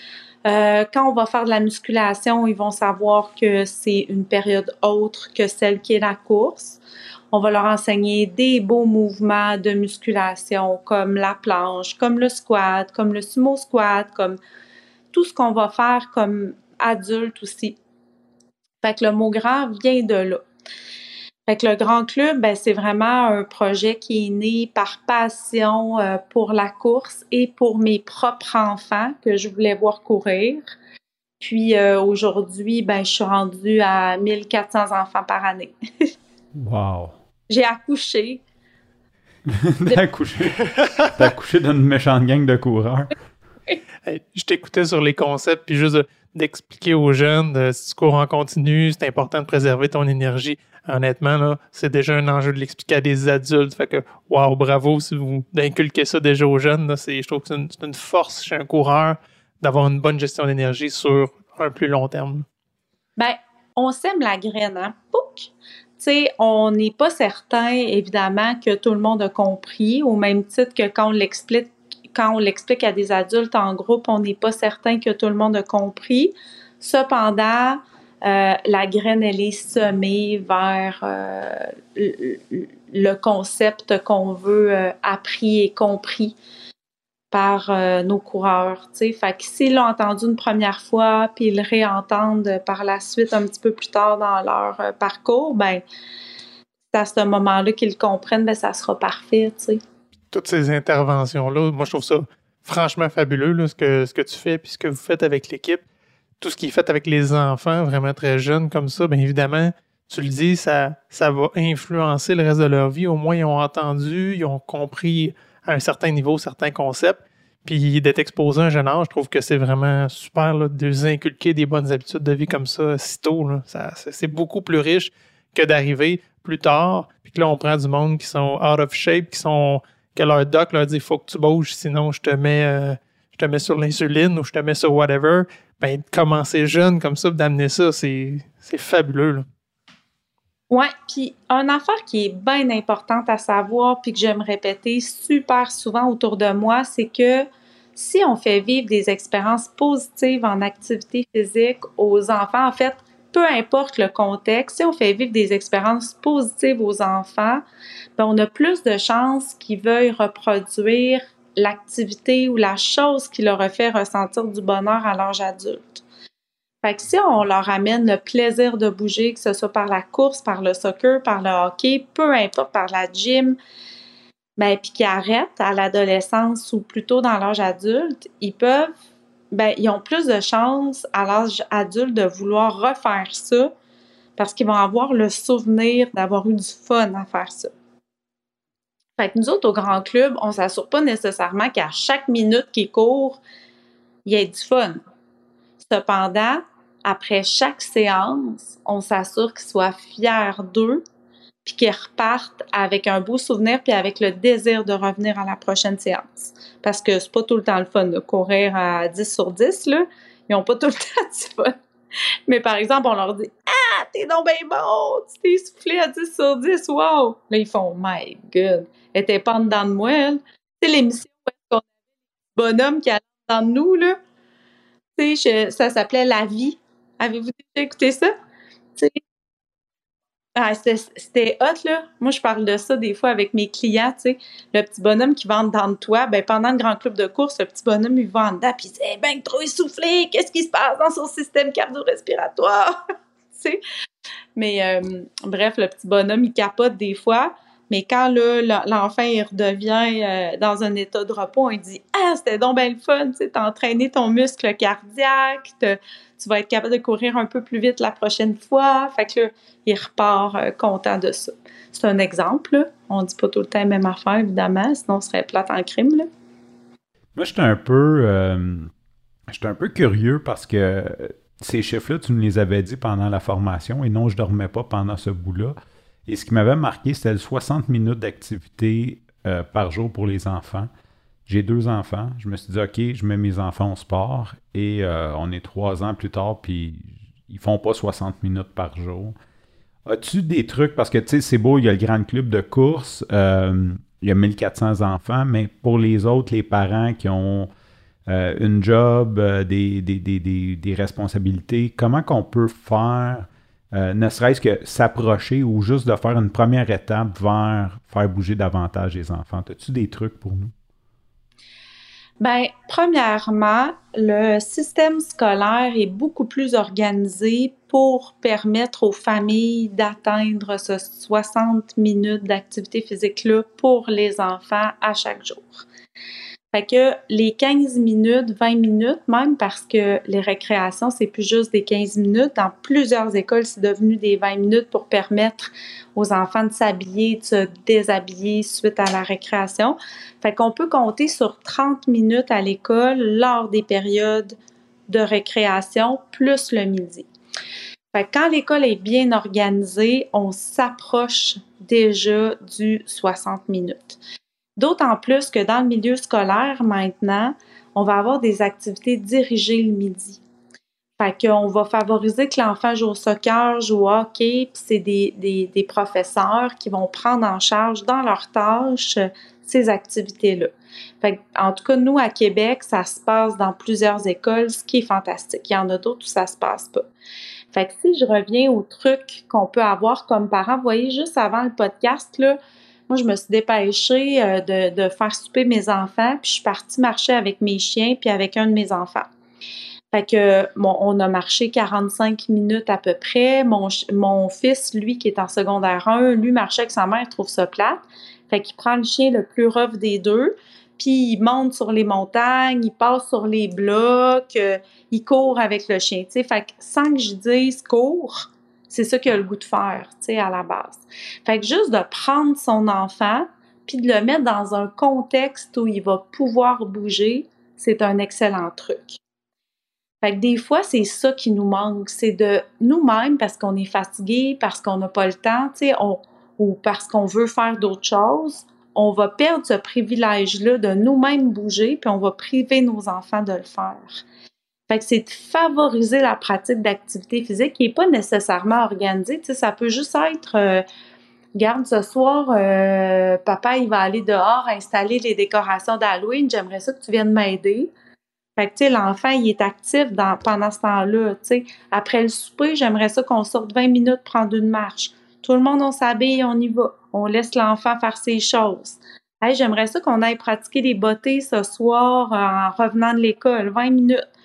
Euh, quand on va faire de la musculation, ils vont savoir que c'est une période autre que celle qui est la course. On va leur enseigner des beaux mouvements de musculation comme la planche, comme le squat, comme le sumo squat, comme tout ce qu'on va faire comme adulte aussi. Fait que le mot grand vient de là. Fait que le grand club, ben, c'est vraiment un projet qui est né par passion euh, pour la course et pour mes propres enfants que je voulais voir courir. Puis euh, aujourd'hui, ben, je suis rendue à mille quatre cents enfants par année. Wow! J'ai accouché. T'as accouché. T'as accouché d'une méchante gang de coureurs. Hey, je t'écoutais sur les concepts, puis juste de, d'expliquer aux jeunes, de, si tu cours en continu, c'est important de préserver ton énergie. Honnêtement, là, c'est déjà un enjeu de l'expliquer à des adultes. Fait que, wow, bravo si vous inculquez ça déjà aux jeunes. Là, c'est, je trouve que c'est une, c'est une force chez un coureur d'avoir une bonne gestion d'énergie sur un plus long terme. Ben, on sème la graine, hein? Pouc! Tu sais, on n'est pas certain, évidemment, que tout le monde a compris, au même titre que quand on l'explique quand on l'explique à des adultes en groupe, on n'est pas certain que tout le monde a compris. Cependant, euh, la graine, elle est semée vers euh, le, le concept qu'on veut euh, appris et compris par euh, nos coureurs. T'sais. Fait que s'ils l'ont entendu une première fois, puis ils le réentendent par la suite un petit peu plus tard dans leur euh, parcours, ben c'est à ce moment-là qu'ils le comprennent, ben ça sera parfait, tu sais. Toutes ces interventions-là, moi, je trouve ça franchement fabuleux, là, ce que, ce que tu fais puis ce que vous faites avec l'équipe. Tout ce qui est fait avec les enfants, vraiment très jeunes comme ça, bien évidemment, tu le dis, ça, ça va influencer le reste de leur vie. Au moins, ils ont entendu, ils ont compris à un certain niveau certains concepts. Puis d'être exposé à un jeune âge, je trouve que c'est vraiment super là, de les inculquer des bonnes habitudes de vie comme ça si tôt. Là. Ça, c'est beaucoup plus riche que d'arriver plus tard, puis que là, on prend du monde qui sont out of shape, qui sont... que leur doc leur dit « faut que tu bouges, sinon je te mets euh, je te mets sur l'insuline ou je te mets sur whatever », ben de commencer jeune comme ça, d'amener ça, c'est, c'est fabuleux. Là. Ouais, puis une affaire qui est bien importante à savoir puis que j'aime répéter super souvent autour de moi, c'est que si on fait vivre des expériences positives en activité physique aux enfants, en fait, peu importe le contexte, si on fait vivre des expériences positives aux enfants, bien, on a plus de chances qu'ils veuillent reproduire l'activité ou la chose qui leur a fait ressentir du bonheur à l'âge adulte. Fait que si on leur amène le plaisir de bouger, que ce soit par la course, par le soccer, par le hockey, peu importe, par la gym, ben, puis qu'ils arrêtent à l'adolescence ou plutôt dans l'âge adulte, ils peuvent, ben, ils ont plus de chances à l'âge adulte de vouloir refaire ça parce qu'ils vont avoir le souvenir d'avoir eu du fun à faire ça. Fait que nous autres, au Grand Club, on s'assure pas nécessairement qu'à chaque minute qu'ils courent, il y ait du fun. Cependant, après chaque séance, on s'assure qu'ils soient fiers d'eux puis qu'ils repartent avec un beau souvenir puis avec le désir de revenir à la prochaine séance. Parce que c'est pas tout le temps le fun de courir à dix sur dix, là. Ils ont pas tout le temps du fun. Mais par exemple, on leur dit « Ah, t'es donc bien bon! Tu t'es soufflé à dix sur dix, wow! » Là, ils font « My God! Elle était pas en dedans de moi, elle. » Tu sais, l'émission où on avait le bonhomme qui allait en dedans de nous, là. Tu sais, ça s'appelait La Vie. Avez-vous déjà écouté ça? Tu sais, ah, c'était, c'était hot, là. Moi, je parle de ça des fois avec mes clients, tu sais. Le petit bonhomme qui va en dedans de toi, ben pendant le grand club de course, le petit bonhomme, il va en dedans, puis il dit hey, « ben trop essoufflé, qu'est-ce qui se passe dans son système cardio-respiratoire? » Tu sais. Mais euh, bref, le petit bonhomme, il capote des fois. Mais quand là, l'enfant il redevient euh, dans un état de repos, il dit « Ah, c'était donc bien le fun, tu sais, t'as entraîné ton muscle cardiaque, tu vas être capable de courir un peu plus vite la prochaine fois. » Fait que là, il repart euh, content de ça. C'est un exemple, là. On dit pas tout le temps la même affaire, évidemment, sinon on serait plate en crime, là. Moi, j'étais un peu... Euh, j'étais un peu curieux parce que ces chiffres-là, tu me les avais dit pendant la formation et non, je dormais pas pendant ce bout-là. Et ce qui m'avait marqué, c'était le soixante minutes d'activité euh, par jour pour les enfants. J'ai deux enfants. Je me suis dit, OK, je mets mes enfants au sport et euh, on est trois ans plus tard, puis ils font pas soixante minutes par jour. As-tu des trucs, parce que tu sais, c'est beau, il y a le grand club de course, euh, il y a mille quatre cents enfants, mais pour les autres, les parents qui ont euh, une job, euh, des, des, des, des, des responsabilités, comment qu'on peut faire... Euh, ne serait-ce que s'approcher ou juste de faire une première étape vers faire bouger davantage les enfants. As-tu des trucs pour nous? Bien, premièrement, le système scolaire est beaucoup plus organisé pour permettre aux familles d'atteindre ce soixante minutes d'activité physique-là pour les enfants à chaque jour. Fait que les quinze minutes, vingt minutes même, parce que les récréations, c'est plus juste des quinze minutes. Dans plusieurs écoles, c'est devenu des vingt minutes pour permettre aux enfants de s'habiller, de se déshabiller suite à la récréation. Fait qu'on peut compter sur trente minutes à l'école lors des périodes de récréation, plus le midi. Fait que quand l'école est bien organisée, on s'approche déjà du soixante minutes. D'autant plus que dans le milieu scolaire, maintenant, on va avoir des activités dirigées le midi. Fait qu'on va favoriser que l'enfant joue au soccer, joue au hockey, puis c'est des, des, des professeurs qui vont prendre en charge dans leurs tâches ces activités-là. Fait en tout cas, nous, à Québec, ça se passe dans plusieurs écoles, ce qui est fantastique. Il y en a d'autres où ça se passe pas. Fait que si je reviens aux trucs qu'on peut avoir comme parents, vous voyez, juste avant le podcast, là, moi, je me suis dépêchée de, de faire souper mes enfants, puis je suis partie marcher avec mes chiens, puis avec un de mes enfants. Fait que, bon, on a marché quarante-cinq minutes à peu près. Mon, mon fils, lui, qui est en secondaire un, lui, marchait avec sa mère, il trouve ça plate. Fait qu'il prend le chien le plus rough des deux, puis il monte sur les montagnes, il passe sur les blocs, euh, il court avec le chien, tu sais. Fait que sans que je dise « cours », c'est ça qu'il a le goût de faire, tu sais, à la base. Fait que juste de prendre son enfant puis de le mettre dans un contexte où il va pouvoir bouger, c'est un excellent truc. Fait que des fois, c'est ça qui nous manque, c'est de nous-mêmes, parce qu'on est fatigué, parce qu'on n'a pas le temps, tu sais, on, ou parce qu'on veut faire d'autres choses, on va perdre ce privilège-là de nous-mêmes bouger, puis on va priver nos enfants de le faire. Fait que c'est de favoriser la pratique d'activité physique qui n'est pas nécessairement organisée. Tu sais, ça peut juste être, euh, regarde, ce soir, euh, papa, il va aller dehors installer les décorations d'Halloween. J'aimerais ça que tu viennes m'aider. Fait que, tu sais, l'enfant, il est actif dans, pendant ce temps-là. Tu sais, après le souper, j'aimerais ça qu'on sorte vingt minutes prendre une marche. Tout le monde, on s'habille, on y va. On laisse l'enfant faire ses choses. Hey, j'aimerais ça qu'on aille pratiquer les bottées ce soir en revenant de l'école, vingt minutes.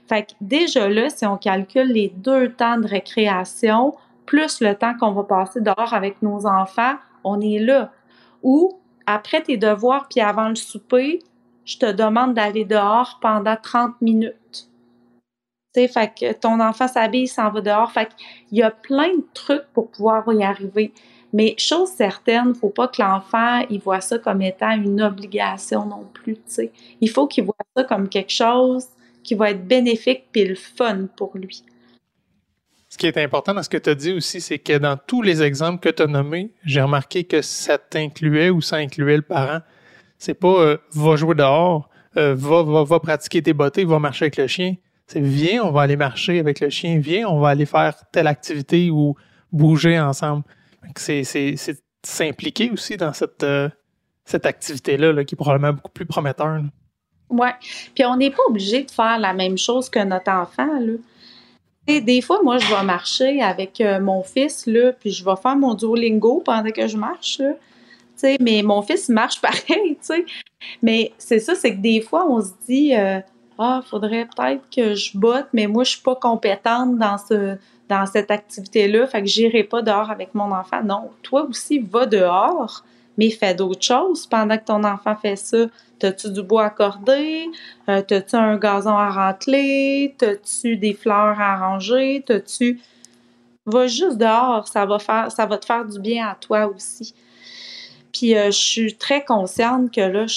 Fait que déjà là, si on calcule les deux temps de récréation, plus le temps qu'on va passer dehors avec nos enfants, on est là. Ou, après tes devoirs puis avant le souper, je te demande d'aller dehors pendant trente minutes. Tu sais, fait que ton enfant s'habille, il s'en va dehors. Fait qu'il y a plein de trucs pour pouvoir y arriver. Mais chose certaine, faut pas que l'enfant, il voit ça comme étant une obligation non plus, tu sais. Il faut qu'il voit ça comme quelque chose qui va être bénéfique puis le fun pour lui. Ce qui est important dans ce que tu as dit aussi, c'est que dans tous les exemples que tu as nommés, j'ai remarqué que ça t'incluait ou ça incluait le parent. C'est pas euh, « va jouer dehors euh, »,« va, va, va pratiquer tes bottées, va marcher avec le chien ». C'est « viens, on va aller marcher avec le chien, viens, on va aller faire telle activité ou bouger ensemble ». C'est, c'est, c'est s'impliquer aussi dans cette, euh, cette activité-là là, qui est probablement beaucoup plus prometteur. Oui, puis on n'est pas obligé de faire la même chose que notre enfant, là. Et des fois, moi, je vais marcher avec euh, mon fils, là, puis je vais faire mon Duolingo pendant que je marche, là. T'sais, mais mon fils marche pareil, tu sais. Mais c'est ça, c'est que des fois, on se dit euh, ah, faudrait peut-être que je botte, mais moi, je suis pas compétente dans ce dans cette activité-là, fait que j'irai pas dehors avec mon enfant. Non, toi aussi, va dehors, mais fais d'autres choses pendant que ton enfant fait ça. T'as-tu du bois à corder? Euh, t'as-tu un gazon à racler? T'as-tu des fleurs à arranger? T'as-tu... Va juste dehors, ça va faire, ça va te faire du bien à toi aussi. Puis euh, je suis très consciente que là, je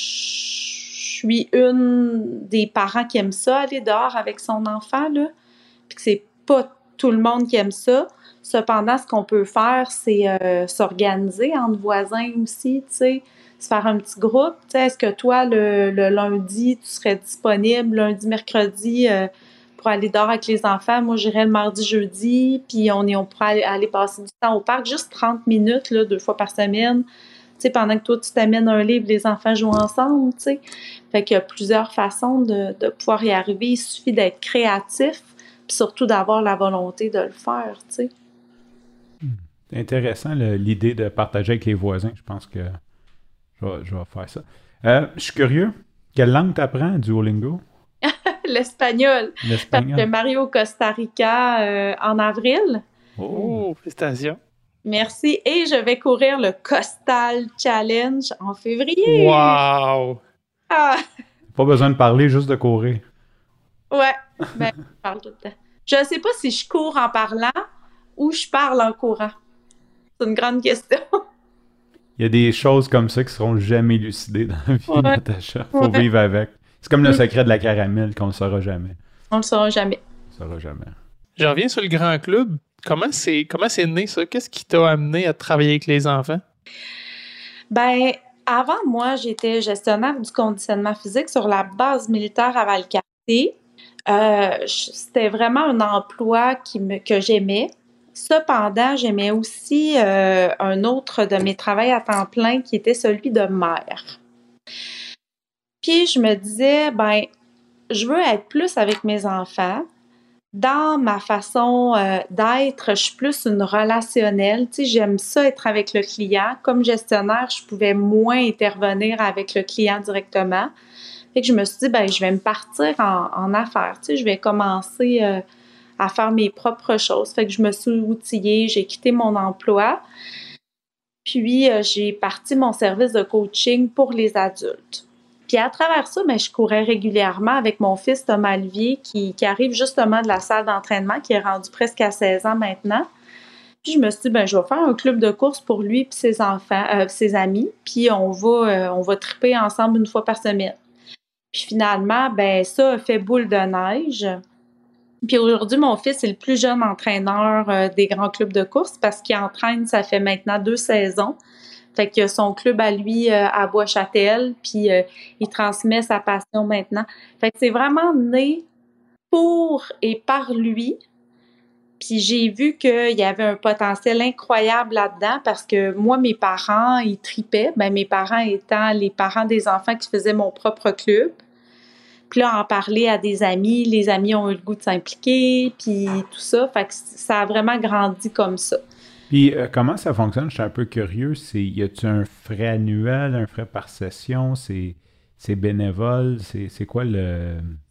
suis une des parents qui aiment ça, aller dehors avec son enfant, là. Puis que c'est pas tout le monde qui aime ça. Cependant, ce qu'on peut faire, c'est euh, s'organiser entre voisins aussi, tu sais, se faire un petit groupe. Tu sais, est-ce que toi, le, le lundi, tu serais disponible, lundi, mercredi, euh, pour aller dehors avec les enfants? Moi, j'irais le mardi, jeudi, puis on, est, on pourrait aller, aller passer du temps au parc, juste trente minutes, là, deux fois par semaine. Tu sais, pendant que toi, tu t'amènes un livre, les enfants jouent ensemble, tu sais. Fait qu'il y a plusieurs façons de, de pouvoir y arriver. Il suffit d'être créatif, puis surtout d'avoir la volonté de le faire, tu sais. C'est intéressant, le, l'idée de partager avec les voisins. Je pense que je vais, je vais faire ça. Euh, je suis curieux. Quelle langue t'apprends, Duolingo? L'espagnol. L'espagnol. Parce que Mario au Costa Rica euh, en avril. Oh, félicitations. Merci. Et je vais courir le Costal Challenge en février. Wow! Ah! Pas besoin de parler, juste de courir. Ouais, ben, je parle tout le temps. Je ne sais pas si je cours en parlant ou je parle en courant. C'est une grande question. Il y a des choses comme ça qui seront jamais élucidées dans la vie, ouais. Natacha. Faut ouais. vivre avec. C'est comme le secret de la caramel qu'on ne le saura jamais. On le saura jamais. On le saura jamais. Je reviens sur le grand club. Comment c'est, comment c'est né, ça? Qu'est-ce qui t'a amené à travailler avec les enfants? Ben, avant, moi, j'étais gestionnaire du conditionnement physique sur la base militaire à Valcartier. Euh, c'était vraiment un emploi qui me, que j'aimais. Cependant, j'aimais aussi euh, un autre de mes travails à temps plein qui était celui de mère. Puis, je me disais, ben, je veux être plus avec mes enfants. Dans ma façon euh, d'être, je suis plus une relationnelle. Tu sais, j'aime ça être avec le client. Comme gestionnaire, je pouvais moins intervenir avec le client directement. Fait que je me suis dit, ben, je vais me partir en, en affaires. Tu sais, je vais commencer euh, à faire mes propres choses. Fait que je me suis outillée, j'ai quitté mon emploi. Puis, euh, j'ai parti mon service de coaching pour les adultes. Puis à travers ça, ben, je courais régulièrement avec mon fils Thomas Olivier qui, qui arrive justement de la salle d'entraînement, qui est rendu presque à seize ans maintenant. Puis je me suis dit, ben, je vais faire un club de course pour lui et ses enfants, euh, ses amis, puis on va, euh, on va triper ensemble une fois par semaine. Puis finalement, ben, ça a fait boule de neige. Puis aujourd'hui, mon fils est le plus jeune entraîneur euh, des grands clubs de course parce qu'il entraîne, ça fait maintenant deux saisons. Fait qu'il a son club à lui euh, à Bois-Châtel, puis euh, il transmet sa passion maintenant. Fait que c'est vraiment né pour et par lui. Puis j'ai vu qu'il y avait un potentiel incroyable là-dedans parce que moi, mes parents, ils tripaient. Ben, mes parents étant les parents des enfants qui faisaient mon propre club. Puis là, en parler à des amis, les amis ont eu le goût de s'impliquer, puis tout ça. Fait que ça a vraiment grandi comme ça. Puis, euh, comment ça fonctionne? Je suis un peu curieux. C'est, y a-t-il un frais annuel, un frais par session? C'est, c'est bénévole? C'est, c'est quoi le...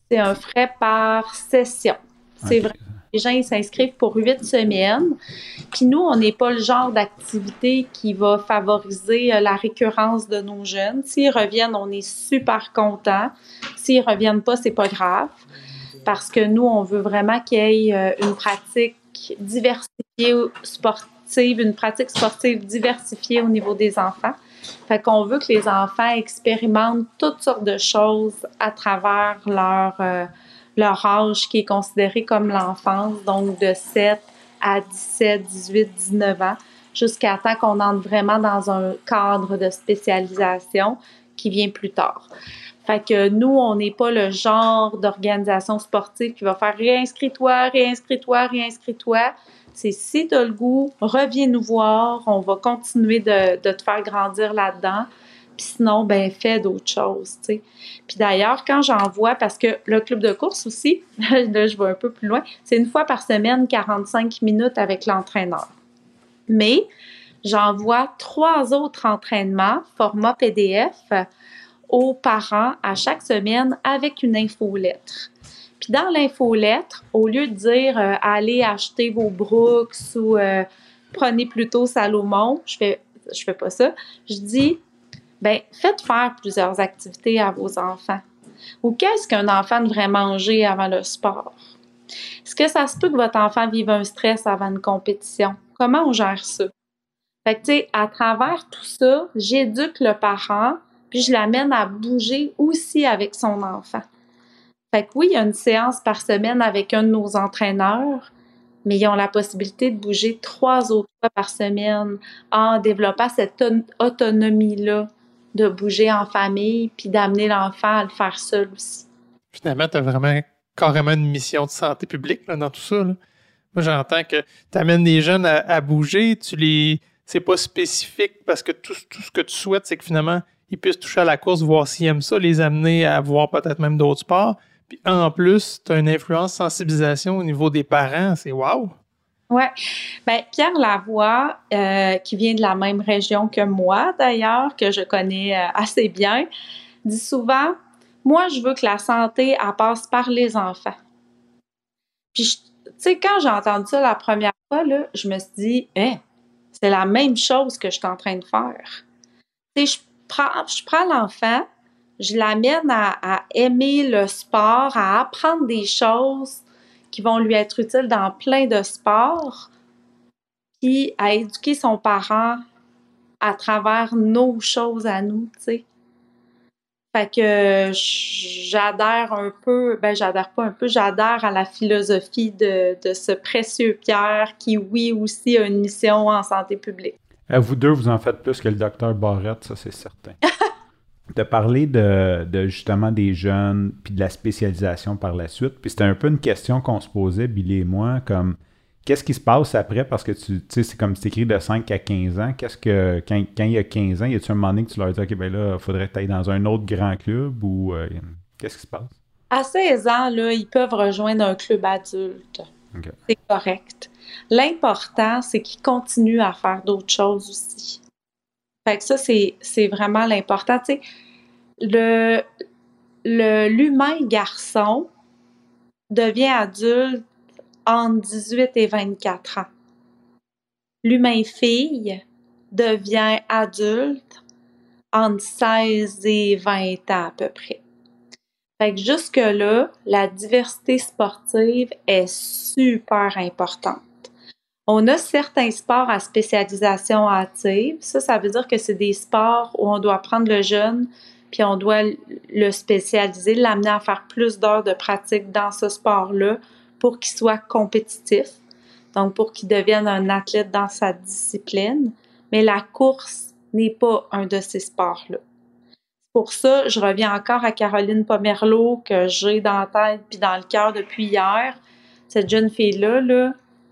C'est un frais par session. C'est OK. vrai. Les gens ils s'inscrivent pour huit semaines. Puis nous, on n'est pas le genre d'activité qui va favoriser euh, la récurrence de nos jeunes. S'ils reviennent, on est super contents. S'ils ne reviennent pas, c'est pas grave. Parce que nous, on veut vraiment qu'il y ait euh, une pratique diversifiée sportive, une pratique sportive diversifiée au niveau des enfants. Fait qu'on veut que les enfants expérimentent toutes sortes de choses à travers leur, euh, leur âge qui est considéré comme l'enfance, donc de sept à dix-sept, dix-huit, dix-neuf ans, jusqu'à temps qu'on entre vraiment dans un cadre de spécialisation qui vient plus tard. Fait que nous, on n'est pas le genre d'organisation sportive qui va faire réinscris-toi, réinscris-toi, réinscris-toi. C'est si tu as le goût, reviens nous voir, on va continuer de, de te faire grandir là-dedans. Puis sinon, ben fais d'autres choses, tu sais. Puis d'ailleurs, quand j'en vois, parce que le club de course aussi, là, je vais un peu plus loin, c'est une fois par semaine, quarante-cinq minutes avec l'entraîneur. Mais j'envoie trois autres entraînements, format P D F, aux parents à chaque semaine avec une infolettre. Puis dans l'infolettre, au lieu de dire euh, « allez acheter vos Brooks » ou euh, « prenez plutôt Salomon », je fais, je fais pas ça. Je dis « ben faites faire plusieurs activités à vos enfants ». Ou qu'est-ce qu'un enfant devrait manger avant le sport? Est-ce que ça se peut que votre enfant vive un stress avant une compétition? Comment on gère ça? Fait que tu sais, à travers tout ça, j'éduque le parent puis je l'amène à bouger aussi avec son enfant. Fait que oui, il y a une séance par semaine avec un de nos entraîneurs, mais ils ont la possibilité de bouger trois autres fois par semaine en développant cette autonomie-là de bouger en famille puis d'amener l'enfant à le faire seul aussi. Finalement, tu as vraiment carrément une mission de santé publique là, dans tout ça. Là. Moi, j'entends que tu amènes des jeunes à, à bouger, tu les... c'est pas spécifique parce que tout, tout ce que tu souhaites, c'est que finalement, ils puissent toucher à la course, voir s'ils aiment ça, les amener à voir peut-être même d'autres sports. Puis en plus, tu as une influence sensibilisation au niveau des parents. C'est wow! Oui. Bien, Pierre Lavoie, euh, qui vient de la même région que moi d'ailleurs, que je connais euh, assez bien, dit souvent « Moi, je veux que la santé, elle passe par les enfants. » Puis, tu sais, quand j'ai entendu ça la première fois, là, je me suis dit « Hein, c'est la même chose que je suis en train de faire. » Tu sais, je prends, je prends l'enfant, je l'amène à, à aimer le sport, à apprendre des choses qui vont lui être utiles dans plein de sports, puis à éduquer son parent à travers nos choses à nous, tu sais. Fait que j'adhère un peu, ben j'adhère pas un peu, j'adhère à la philosophie de, de ce précieux Pierre qui, oui, aussi a une mission en santé publique. À vous deux, vous en faites plus que le docteur Barrette, ça c'est certain. Tu as parlé de, de justement des jeunes puis de la spécialisation par la suite. Puis c'était un peu une question qu'on se posait, Billy et moi, comme qu'est-ce qui se passe après? Parce que tu sais, c'est comme c'est écrit de cinq à quinze ans. Qu'est-ce que quand, quand il y a quinze ans, y a-tu un moment donné que tu leur dis OK, ben là, il faudrait que tu ailles dans un autre grand club ou euh, qu'est-ce qui se passe? À seize ans, là, ils peuvent rejoindre un club adulte. Okay. C'est correct. L'important, c'est qu'ils continuent à faire d'autres choses aussi. Fait que ça, c'est, c'est vraiment l'important. Tu sais, le, le, l'humain garçon devient adulte entre dix-huit et vingt-quatre ans. L'humain fille devient adulte entre seize et vingt ans à peu près. Fait que jusque-là, la diversité sportive est super importante. On a certains sports à spécialisation active. Ça, ça veut dire que c'est des sports où on doit prendre le jeune puis on doit le spécialiser, l'amener à faire plus d'heures de pratique dans ce sport-là pour qu'il soit compétitif, donc pour qu'il devienne un athlète dans sa discipline. Mais la course n'est pas un de ces sports-là. Pour ça, je reviens encore à Caroline Pomerleau que j'ai dans la tête puis dans le cœur depuis hier. Cette jeune fille-là, là,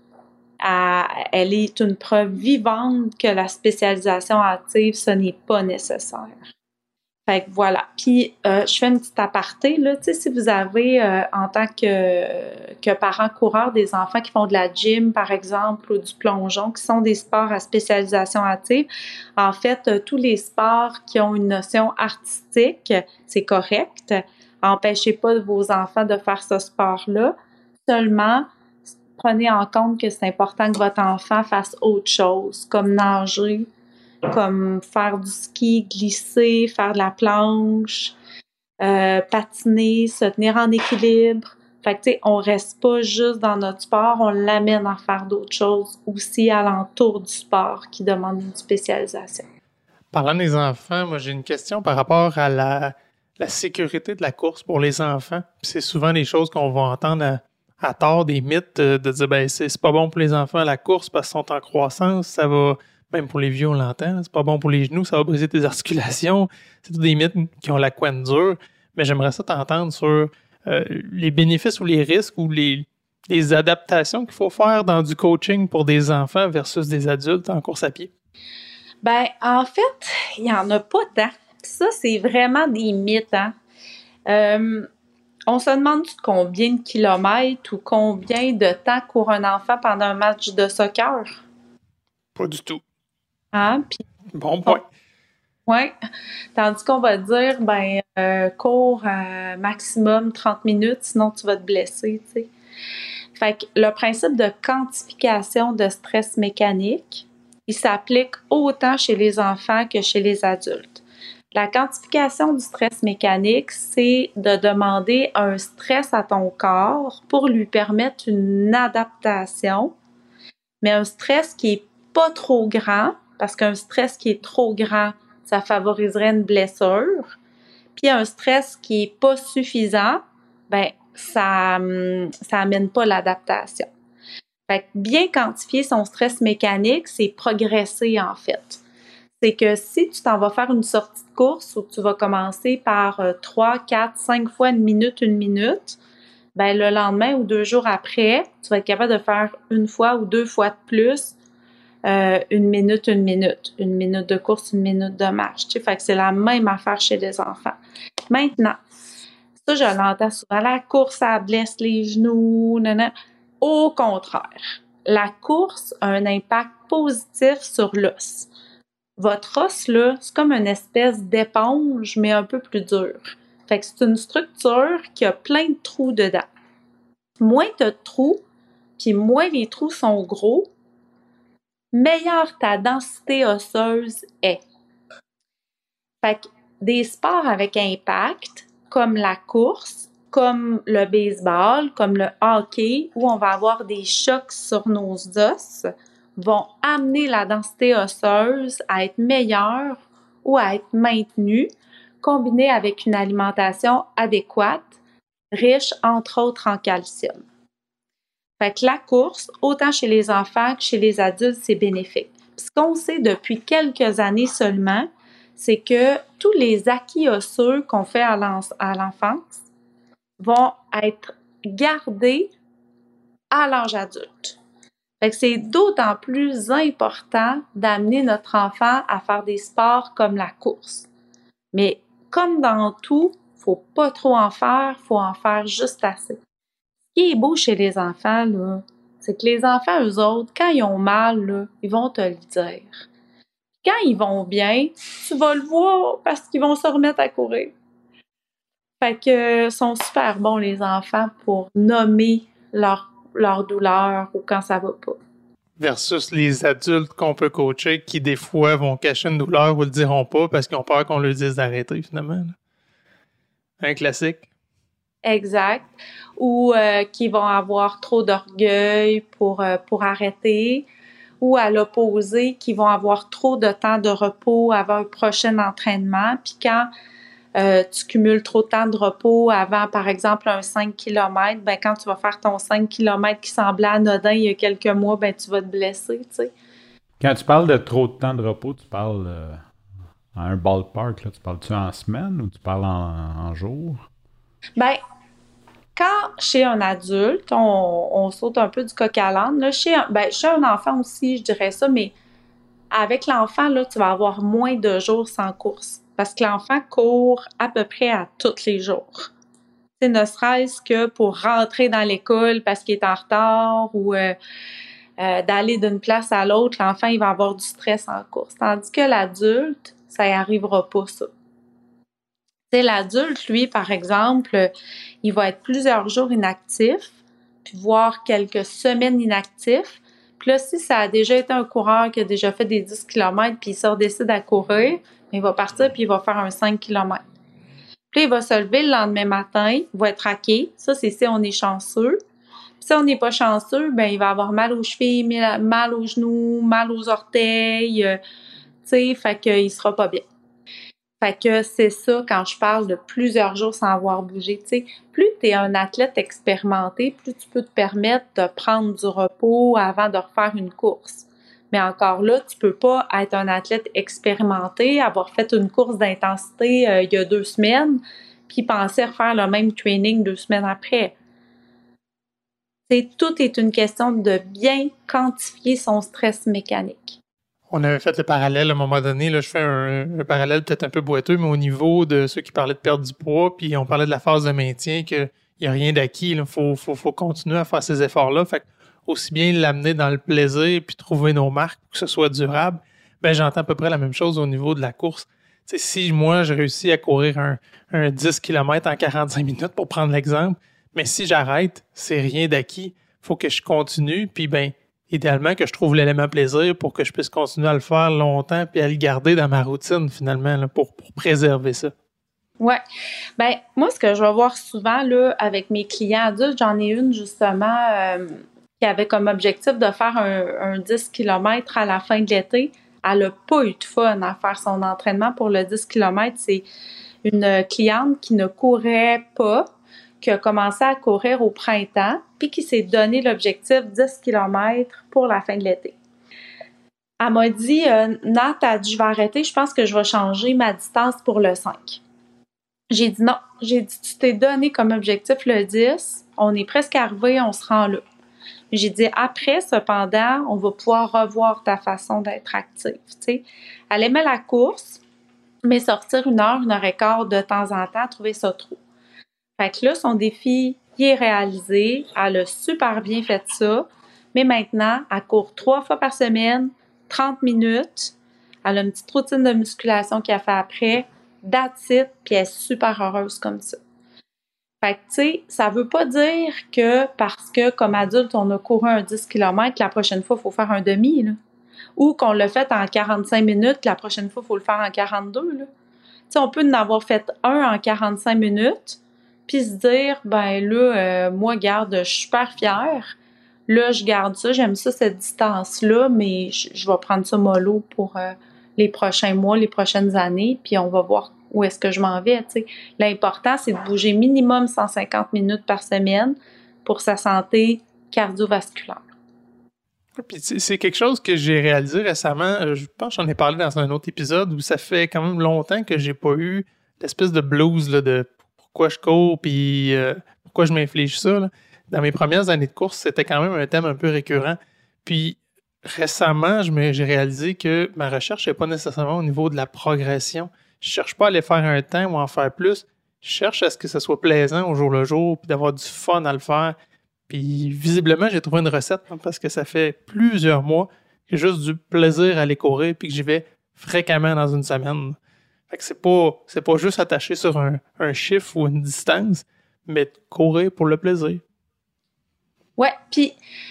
elle, elle est une preuve vivante que la spécialisation active, ce n'est pas nécessaire. Fait que voilà. Puis, euh, je fais une petite aparté, là. Tu sais, si vous avez, euh, en tant que, que parent coureur, des enfants qui font de la gym, par exemple, ou du plongeon, qui sont des sports à spécialisation active, en fait, euh, tous les sports qui ont une notion artistique, c'est correct. empêchez pas vos enfants de faire ce sport-là. Seulement, prenez en compte que c'est important que votre enfant fasse autre chose, comme nager, comme faire du ski, glisser, faire de la planche, euh, patiner, se tenir en équilibre. Fait que, tu sais, on reste pas juste dans notre sport, on l'amène à faire d'autres choses aussi alentour du sport qui demande une spécialisation. Parlant des enfants, moi j'ai une question par rapport à la, la sécurité de la course pour les enfants. Puis c'est souvent des choses qu'on va entendre à, à tort, des mythes de, de dire ben c'est, c'est pas bon pour les enfants la course parce qu'ils sont en croissance, ça va, même pour les vieux on l'entend, c'est pas bon pour les genoux, ça va briser tes articulations. C'est tous des mythes qui ont la couenne dure. Mais j'aimerais ça t'entendre sur euh, les bénéfices ou les risques ou les, les adaptations qu'il faut faire dans du coaching pour des enfants versus des adultes en course à pied. Ben, en fait, il n'y en a pas tant. Ça, c'est vraiment des mythes, hein. Euh, on se demande combien de kilomètres ou combien de temps court un enfant pendant un match de soccer? Pas du tout. Hein? Puis, bon point. Oui. Tandis qu'on va dire, ben, euh, cours à maximum trente minutes, sinon tu vas te blesser, tu sais. Fait que le principe de quantification de stress mécanique, il s'applique autant chez les enfants que chez les adultes. La quantification du stress mécanique, c'est de demander un stress à ton corps pour lui permettre une adaptation, mais un stress qui est pas trop grand, parce qu'un stress qui est trop grand, ça favoriserait une blessure. Puis un stress qui est pas suffisant, ben ça ça amène pas l'adaptation. Fait que bien quantifier son stress mécanique, c'est progresser en fait. C'est que si tu t'en vas faire une sortie de course où tu vas commencer par trois, quatre, cinq fois une minute, une minute, ben le lendemain ou deux jours après, tu vas être capable de faire une fois ou deux fois de plus euh, une minute, une minute. Une minute de course, une minute de marche. Tu sais, fait que c'est la même affaire chez les enfants. Maintenant, ça, je l'entends souvent. La course, ça blesse les genoux, nanana. Au contraire, la course a un impact positif sur l'os. Votre os, là, c'est comme une espèce d'éponge, mais un peu plus dure. Fait que c'est une structure qui a plein de trous dedans. Moins tu as de trous, puis moins les trous sont gros, meilleure ta densité osseuse est. Fait que des sports avec impact, comme la course, comme le baseball, comme le hockey, où on va avoir des chocs sur nos os, vont amener la densité osseuse à être meilleure ou à être maintenue, combinée avec une alimentation adéquate, riche entre autres en calcium. Fait que la course, autant chez les enfants que chez les adultes, c'est bénéfique. Puis ce qu'on sait depuis quelques années seulement, c'est que tous les acquis osseux qu'on fait à l'enfance vont être gardés à l'âge adulte. Fait que c'est d'autant plus important d'amener notre enfant à faire des sports comme la course. Mais comme dans tout, faut pas trop en faire, faut en faire juste assez. Ce qui est beau chez les enfants, là, c'est que les enfants, eux autres, quand ils ont mal, là, ils vont te le dire. Quand ils vont bien, tu vas le voir parce qu'ils vont se remettre à courir. Fait que sont super bons, les enfants, pour nommer leur, leur douleur ou quand ça va pas. Versus les adultes qu'on peut coacher qui, des fois, vont cacher une douleur ou le diront pas parce qu'ils ont peur qu'on leur dise d'arrêter, finalement. Un classique. Exact. Ou euh, qui vont avoir trop d'orgueil pour, euh, pour arrêter. Ou à l'opposé, qui vont avoir trop de temps de repos avant un prochain entraînement. Puis quand euh, tu cumules trop de temps de repos avant, par exemple, un cinq kilomètres, ben quand tu vas faire ton cinq kilomètres qui semblait anodin il y a quelques mois, ben tu vas te blesser, tu sais. Quand tu parles de trop de temps de repos, tu parles euh, à un ballpark, là, tu parles-tu en semaine ou tu parles en, en jour? Ben, quand chez un adulte, on, on saute un peu du coq à l'âne, là, chez, un, ben, chez un enfant aussi, je dirais ça, mais avec l'enfant, là, tu vas avoir moins de jours sans course. Parce que l'enfant court à peu près à tous les jours. C'est ne serait-ce que pour rentrer dans l'école parce qu'il est en retard ou euh, euh, d'aller d'une place à l'autre, l'enfant, il va avoir du stress en course. Tandis que l'adulte, ça n'y arrivera pas, ça. Tu sais, l'adulte, lui, par exemple, il va être plusieurs jours inactif, puis voire quelques semaines inactif. Puis là, si ça a déjà été un coureur qui a déjà fait des dix kilomètres, puis il se redécide à courir, il va partir puis il va faire un cinq kilomètres. Puis là, il va se lever le lendemain matin, il va être raqué. Ça, c'est si on est chanceux. Puis si on n'est pas chanceux, ben il va avoir mal aux chevilles, mal aux genoux, mal aux orteils, euh, tu sais, fait qu'il sera pas bien. Fait que c'est ça quand je parle de plusieurs jours sans avoir bougé. Tu sais, plus tu es un athlète expérimenté, plus tu peux te permettre de prendre du repos avant de refaire une course. Mais encore là, tu peux pas être un athlète expérimenté, avoir fait une course d'intensité euh, il y a deux semaines, puis penser refaire le même training deux semaines après. C'est, tout est une question de bien quantifier son stress mécanique. On avait fait le parallèle à un moment donné, là, je fais un, un parallèle peut-être un peu boiteux, mais au niveau de ceux qui parlaient de perdre du poids, puis on parlait de la phase de maintien, qu'il n'y a rien d'acquis, il faut, faut, faut continuer à faire ces efforts-là. Fait que aussi bien l'amener dans le plaisir, puis trouver nos marques pour que ce soit durable, ben j'entends à peu près la même chose au niveau de la course. T'sais, si moi, j'ai réussi à courir un, un dix kilomètres en quarante-cinq minutes, pour prendre l'exemple, mais si j'arrête, c'est rien d'acquis. Faut que je continue, puis ben idéalement que je trouve l'élément plaisir pour que je puisse continuer à le faire longtemps puis à le garder dans ma routine, finalement, là, pour, pour préserver ça. Ouais. Ben moi, ce que je vais voir souvent là, avec mes clients adultes, j'en ai une justement euh, qui avait comme objectif de faire un, un dix kilomètres à la fin de l'été. Elle n'a pas eu de fun à faire son entraînement pour le dix kilomètres. C'est une cliente qui ne courait pas, qui a commencé à courir au printemps, puis qui s'est donné l'objectif dix kilomètres pour la fin de l'été. Elle m'a dit, euh, Nat, elle dit, je vais arrêter, je pense que je vais changer ma distance pour le cinq. J'ai dit non. J'ai dit, tu t'es donné comme objectif le dix, on est presque arrivé, on se rend là. J'ai dit, après, cependant, on va pouvoir revoir ta façon d'être active. T'sais. Elle aimait la course, mais sortir une heure, une heure et quart de temps en temps, trouver ça trop. Fait que là, son défi, il est réalisé. Elle a super bien fait ça. Mais maintenant, elle court trois fois par semaine, trente minutes. Elle a une petite routine de musculation qu'elle fait après. That's it. Puis elle est super heureuse comme ça. Fait que, tu sais, ça veut pas dire que parce que, comme adulte, on a couru un dix kilomètres, la prochaine fois, il faut faire un demi, là. Ou qu'on l'a fait en quarante-cinq minutes, la prochaine fois, il faut le faire en quarante-deux, là. Tu sais, on peut en avoir fait un en quarante-cinq minutes, puis se dire, ben là, euh, moi, garde, je suis super fière. Là, je garde ça, j'aime ça, cette distance-là, mais je, je vais prendre ça mollo pour euh, les prochains mois, les prochaines années, puis on va voir où est-ce que je m'en vais, tu sais. L'important, c'est de bouger minimum cent cinquante minutes par semaine pour sa santé cardiovasculaire. Puis c'est quelque chose que j'ai réalisé récemment. Je pense que j'en ai parlé dans un autre épisode où ça fait quand même longtemps que j'ai pas eu l'espèce de blues là, de pourquoi je cours puis euh, pourquoi je m'inflige ça. Là. Dans mes premières années de course, c'était quand même un thème un peu récurrent. Puis récemment, je me, j'ai réalisé que ma recherche n'est pas nécessairement au niveau de la progression. Je cherche pas à aller faire un temps ou en faire plus. Je cherche à ce que ça soit plaisant au jour le jour puis d'avoir du fun à le faire. Puis visiblement, j'ai trouvé une recette hein, parce que ça fait plusieurs mois que j'ai juste du plaisir à aller courir puis que j'y vais fréquemment dans une semaine. Fait que c'est pas, c'est pas juste attaché sur un, un chiffre ou une distance, mais courir pour le plaisir. Ouais, puis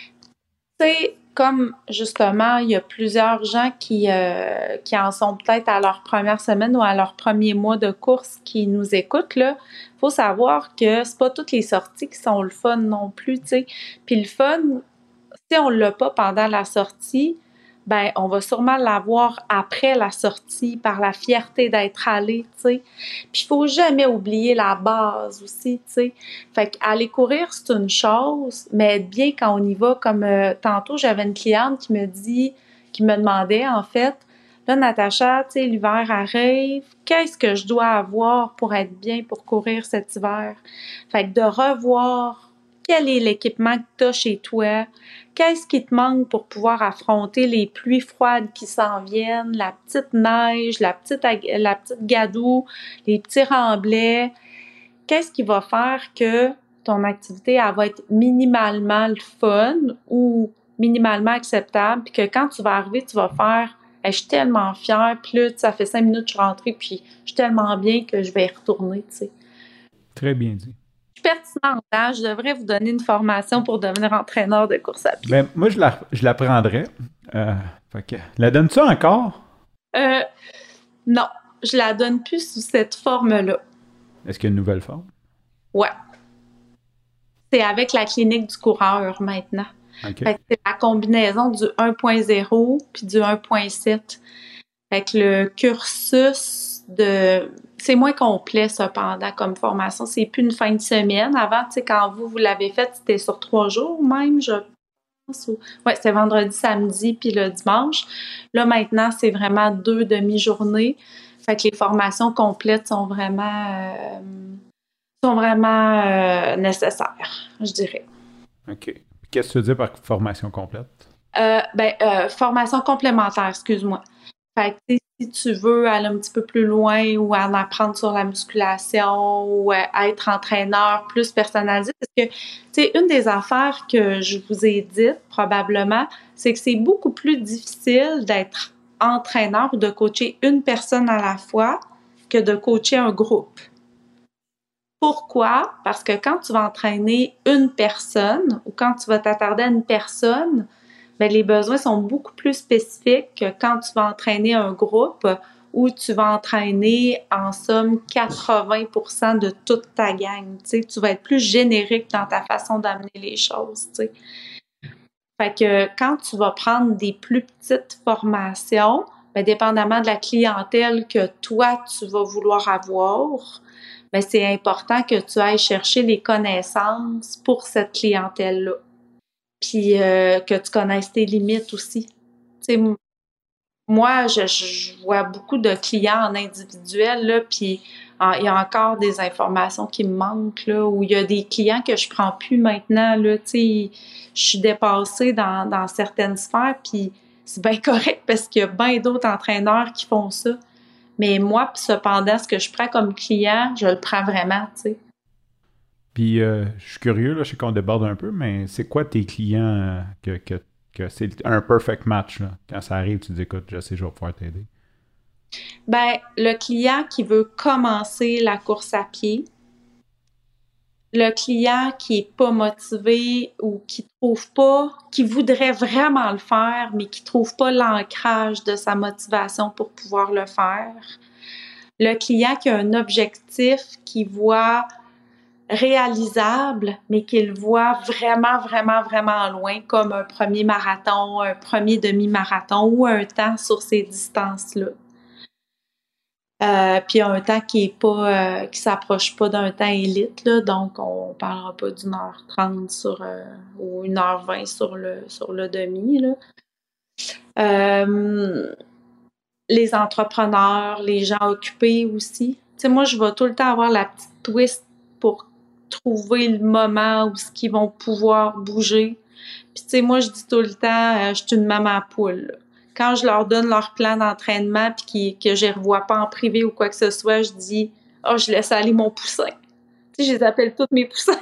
tu sais, comme justement, il y a plusieurs gens qui, euh, qui en sont peut-être à leur première semaine ou à leur premier mois de course qui nous écoutent, là, faut savoir que c'est pas toutes les sorties qui sont le fun non plus, tu sais. Puis le fun, si on l'a pas pendant la sortie, ben on va sûrement l'avoir après la sortie par la fierté d'être allé, tu sais. Puis il faut jamais oublier la base aussi, tu sais. Fait qu'aller courir, c'est une chose, mais être bien quand on y va, comme euh, tantôt, j'avais une cliente qui me dit, qui me demandait en fait, là, Natacha, tu sais, l'hiver arrive, qu'est-ce que je dois avoir pour être bien pour courir cet hiver? Fait que de revoir quel est l'équipement que tu as chez toi, qu'est-ce qui te manque pour pouvoir affronter les pluies froides qui s'en viennent, la petite neige, la petite, la petite gadoue, les petits remblais. Qu'est-ce qui va faire que ton activité elle va être minimalement le fun ou minimalement acceptable, puis que quand tu vas arriver, tu vas faire Hey, je suis tellement fière, puis là, ça fait cinq minutes que je suis rentrée, puis je suis tellement bien que je vais y retourner, tu sais. Très bien dit. Je suis pertinente, hein? Je devrais vous donner une formation pour devenir entraîneur de course à pied. Ben, moi, je la, je la prendrais. Euh, fait que, la donnes-tu encore? Euh, non, je la donne plus sous cette forme-là. Est-ce qu'il y a une nouvelle forme? Ouais. C'est avec la clinique du coureur maintenant. Okay. Fait que c'est la combinaison du un point zéro puis du un point sept. Fait que le cursus de... C'est moins complet, cependant, comme formation. C'est plus une fin de semaine. Avant, tu sais, quand vous, vous l'avez fait, c'était sur trois jours même, je pense. Ou... Ouais, c'était vendredi, samedi, puis le dimanche. Là, maintenant, c'est vraiment deux demi-journées. Fait que les formations complètes sont vraiment... Euh, sont vraiment euh, nécessaires, je dirais. OK. Qu'est-ce que tu veux dire par formation complète? Euh, ben, euh, formation complémentaire, excuse-moi. Fait que si tu veux aller un petit peu plus loin ou en apprendre sur la musculation ou euh, être entraîneur plus personnalisé, parce que, tu sais, une des affaires que je vous ai dites, probablement, c'est que c'est beaucoup plus difficile d'être entraîneur ou de coacher une personne à la fois que de coacher un groupe. Pourquoi? Parce que quand tu vas entraîner une personne ou quand tu vas t'attarder à une personne, bien, les besoins sont beaucoup plus spécifiques que quand tu vas entraîner un groupe où tu vas entraîner, en somme, quatre-vingts pour cent de toute ta gang. Tu sais, tu vas être plus générique dans ta façon d'amener les choses. Tu sais. Fait que quand tu vas prendre des plus petites formations, bien, dépendamment de la clientèle que toi, tu vas vouloir avoir, bien, c'est important que tu ailles chercher les connaissances pour cette clientèle-là. Puis euh, que tu connaisses tes limites aussi. Tu sais, moi, je, je vois beaucoup de clients en individuel, là, puis il y a encore des informations qui me manquent, là, où il y a des clients que je prends plus maintenant, là, tu sais, je suis dépassée dans, dans certaines sphères, puis c'est bien correct parce qu'il y a bien d'autres entraîneurs qui font ça. Mais moi, cependant, ce que je prends comme client, je le prends vraiment, tu sais. Puis, euh, je suis curieux, là, je sais qu'on déborde un peu, mais c'est quoi tes clients euh, que, que, que c'est un perfect match, là? Quand ça arrive, tu dis, écoute, je sais, je vais pouvoir t'aider. Ben, le client qui veut commencer la course à pied, le client qui est pas motivé ou qui trouve pas, qui voudrait vraiment le faire, mais qui trouve pas l'ancrage de sa motivation pour pouvoir le faire, le client qui a un objectif, qui voit réalisable, mais qu'il voit vraiment, vraiment, vraiment loin, comme un premier marathon, un premier demi-marathon ou un temps sur ces distances-là. Euh, puis un temps qui est pas, euh, qui s'approche pas d'un temps élite, là, donc on parlera pas d'une heure trente sur, euh, ou une heure vingt sur le, sur le demi, là. Euh, les entrepreneurs, les gens occupés aussi. Tu sais, moi, je vais tout le temps avoir la petite twist pour trouver le moment où ce qu'ils vont pouvoir bouger. Puis tu sais, moi, je dis tout le temps, euh, je suis une maman poule, là. Quand je leur donne leur plan d'entraînement puis que je les revois pas en privé ou quoi que ce soit, je dis « Oh, je laisse aller mon poussin. » Tu sais, je les appelle tous mes poussins.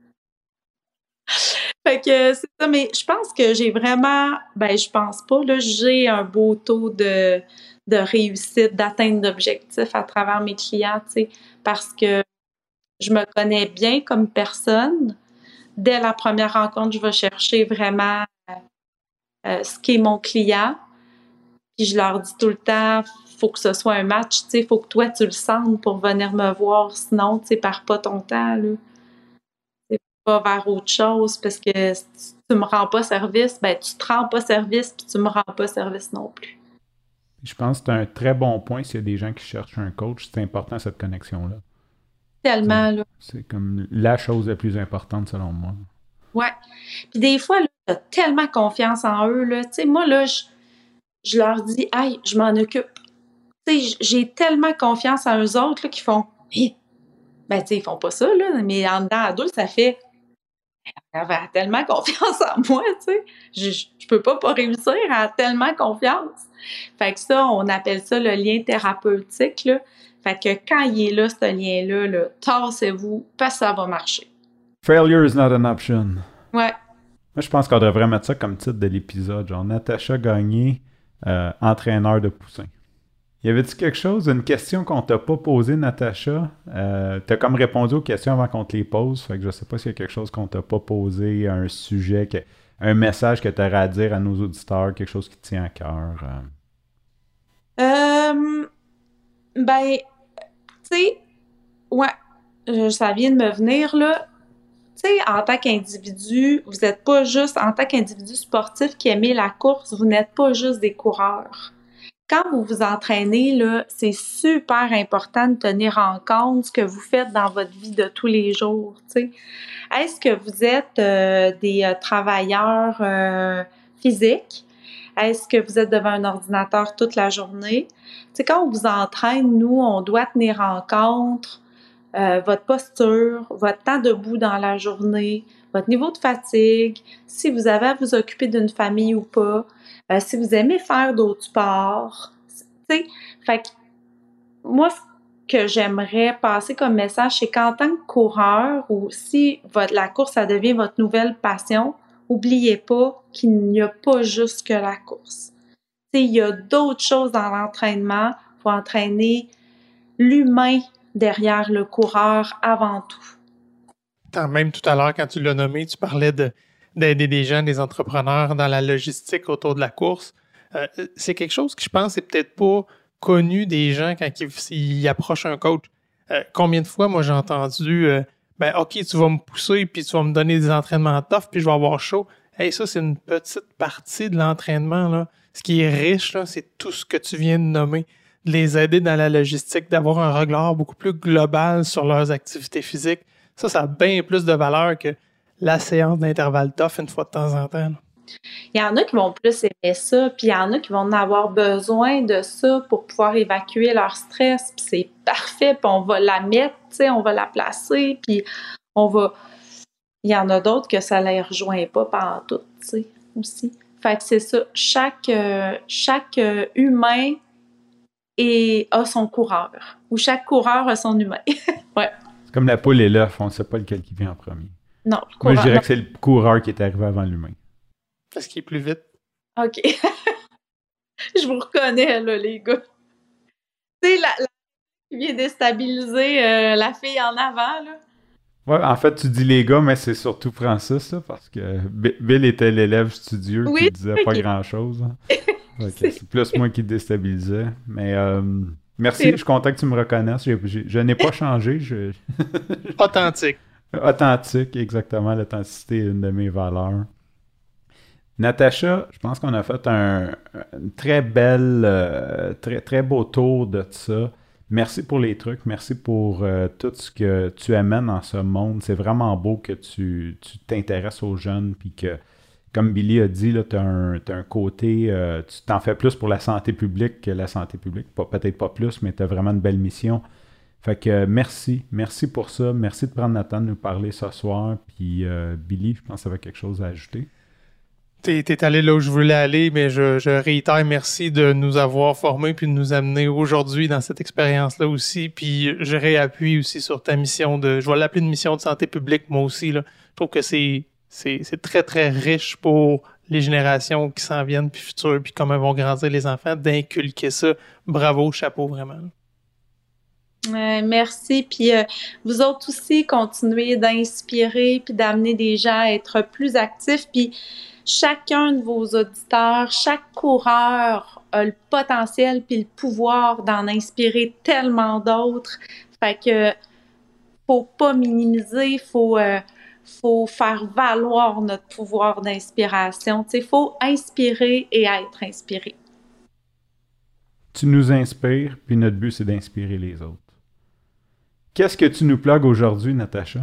Fait que c'est ça, mais je pense que j'ai vraiment, ben je pense pas, là, j'ai un beau taux de, de réussite, d'atteinte d'objectifs à travers mes clients, tu sais, parce que je me connais bien comme personne. Dès la première rencontre, je vais chercher vraiment euh, ce qu'est mon client. Puis je leur dis tout le temps, faut que ce soit un match, tu sais, faut que toi tu le sentes pour venir me voir, sinon tu sais, perds pas ton temps, là. C'est pas vers autre chose parce que si tu me rends pas service, ben tu te rends pas service puis tu me rends pas service non plus. Je pense que c'est un très bon point s'il y a des gens qui cherchent un coach, c'est important cette connexion-là. Tellement, c'est, là. C'est comme la chose la plus importante selon moi. Ouais. Puis des fois, là, t'as tellement confiance en eux, là. Tu sais, moi, là, je je leur dis, hey, je m'en occupe. Tu sais, j'ai tellement confiance en eux autres là, qui font, hey. Ben, tu sais, ils font pas ça, là, mais en dedans à deux, ça fait, elle avait tellement confiance en moi, tu sais. Je, je, je peux pas pas réussir, elle a tellement confiance. Fait que ça, on appelle ça le lien thérapeutique, là. Fait que quand il est là, ce lien-là, là, tassez-vous, parce que ça va marcher. Failure is not an option. Ouais. Moi, je pense qu'on devrait mettre ça comme titre de l'épisode. Genre, Natacha Gagné, euh, entraîneur de poussins. Y avait-tu quelque chose, une question qu'on t'a pas posée, Natacha? Euh, t'as comme répondu aux questions avant qu'on te les pose, fait que je sais pas s'il y a quelque chose qu'on t'a pas posé, un sujet, que, un message que tu aurais à dire à nos auditeurs, quelque chose qui te tient à cœur. Euh... Euh, ben, tu sais, ouais, je- ça vient de me venir, là. Tu sais, en tant qu'individu, vous n'êtes pas juste, en tant qu'individu sportif qui aimez la course, vous n'êtes pas juste des coureurs. Quand vous vous entraînez, là, c'est super important de tenir en compte ce que vous faites dans votre vie de tous les jours, tu sais. Est-ce que vous êtes euh, des euh, travailleurs euh, physiques? Est-ce que vous êtes devant un ordinateur toute la journée? Tu sais, quand on vous entraîne, nous, on doit tenir en compte euh, votre posture, votre temps debout dans la journée, votre niveau de fatigue, si vous avez à vous occuper d'une famille ou pas, euh, si vous aimez faire d'autres sports. Tu sais, fait que moi, ce que j'aimerais passer comme message, c'est qu'en tant que coureur, ou si votre, la course, ça devient votre nouvelle passion, oubliez pas qu'il n'y a pas juste que la course. Tu sais, il y a d'autres choses dans l'entraînement. Il faut entraîner l'humain derrière le coureur avant tout. Tant même tout à l'heure, quand tu l'as nommé, tu parlais de, d'aider des gens, des entrepreneurs dans la logistique autour de la course. Euh, c'est quelque chose qui, je pense, est peut-être pas connu des gens quand ils, ils approchent un coach. Euh, combien de fois, moi, j'ai entendu euh, ben, OK, tu vas me pousser, puis tu vas me donner des entraînements tough, puis je vais avoir chaud. Hey, ça, c'est une petite partie de l'entraînement, là. Ce qui est riche, là, c'est tout ce que tu viens de nommer. De les aider dans la logistique, d'avoir un regard beaucoup plus global sur leurs activités physiques. Ça, ça a bien plus de valeur que la séance d'intervalle tough une fois de temps en temps. Il y en a qui vont plus aimer ça, puis il y en a qui vont en avoir besoin de ça pour pouvoir évacuer leur stress, puis c'est parfait, puis on va la mettre, tu sais, on va la placer, puis on va... Il y en a d'autres que ça ne les rejoint pas pendant tout, tu sais, aussi. Fait que c'est ça, chaque, euh, chaque euh, humain est, a son coureur, ou chaque coureur a son humain. Ouais. C'est comme la poule et l'œuf, on ne sait pas lequel qui vient en premier. Non, le Moi, coureur, je dirais non. que c'est le coureur qui est arrivé avant l'humain. Parce qu'il est plus vite. OK. Je vous reconnais, là, les gars. Tu sais, la, la qui vient déstabiliser euh, la fille en avant, là. Ouais, en fait, tu dis les gars, mais c'est surtout Francis, là, parce que B- Bill était l'élève studieux Oui, qui disait pas ok. grand-chose. Hein. Ok, C'est- c'est plus moi qui te déstabilisais. Mais euh, merci, C'est- je suis content que tu me reconnaisses. J'ai- j'ai- je n'ai pas changé. Je... Authentique. Authentique, exactement. L'authenticité est une de mes valeurs. Natacha, je pense qu'on a fait un, un très belle, euh, très, très beau tour de ça. Merci pour les trucs, merci pour euh, tout ce que tu amènes dans ce monde. C'est vraiment beau que tu tu t'intéresses aux jeunes, puis que, comme Billy a dit, tu as un, t'as un côté, euh, tu t'en fais plus pour la santé publique que la santé publique. Pas- peut-être pas plus, mais tu as vraiment une belle mission. Fait que euh, merci, merci pour ça. Merci de prendre le temps de nous parler ce soir. Puis euh, Billy, je pense que ça avait quelque chose à ajouter. T'es, t'es allé là où je voulais aller, mais je, je réitère merci de nous avoir formés puis de nous amener aujourd'hui dans cette expérience-là aussi. Puis je réappuie aussi sur ta mission de, je vais l'appeler une mission de santé publique, moi aussi, là. Je trouve que c'est, c'est, c'est très, très riche pour les générations qui s'en viennent puis futures, puis comment vont grandir les enfants, d'inculquer ça. Bravo, chapeau, vraiment. Euh, merci. Puis euh, vous autres aussi, continuez d'inspirer puis d'amener des gens à être plus actifs. Puis chacun de vos auditeurs, chaque coureur a le potentiel puis le pouvoir d'en inspirer tellement d'autres. Fait que faut pas minimiser, faut euh, faut faire valoir notre pouvoir d'inspiration. Tu sais, faut inspirer et être inspiré. Tu nous inspires, puis notre but, c'est d'inspirer les autres. Qu'est-ce que tu nous plugues aujourd'hui, Natacha?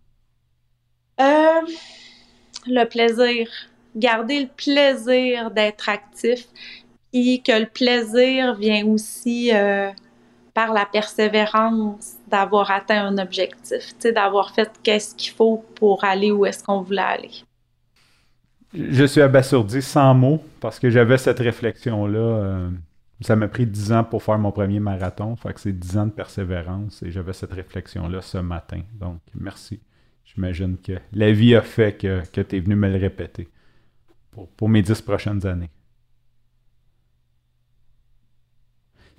Euh, le plaisir. Garder le plaisir d'être actif, puis que le plaisir vient aussi euh, par la persévérance d'avoir atteint un objectif, tu sais, d'avoir fait qu'est-ce qu'il faut pour aller où est-ce qu'on voulait aller. Je suis abasourdi sans mots parce que j'avais cette réflexion-là. euh, ça m'a pris dix ans pour faire mon premier marathon. Fait que c'est dix ans de persévérance et j'avais cette réflexion-là ce matin. Donc, merci. J'imagine que la vie a fait que, que tu es venu me le répéter pour, pour mes dix prochaines années.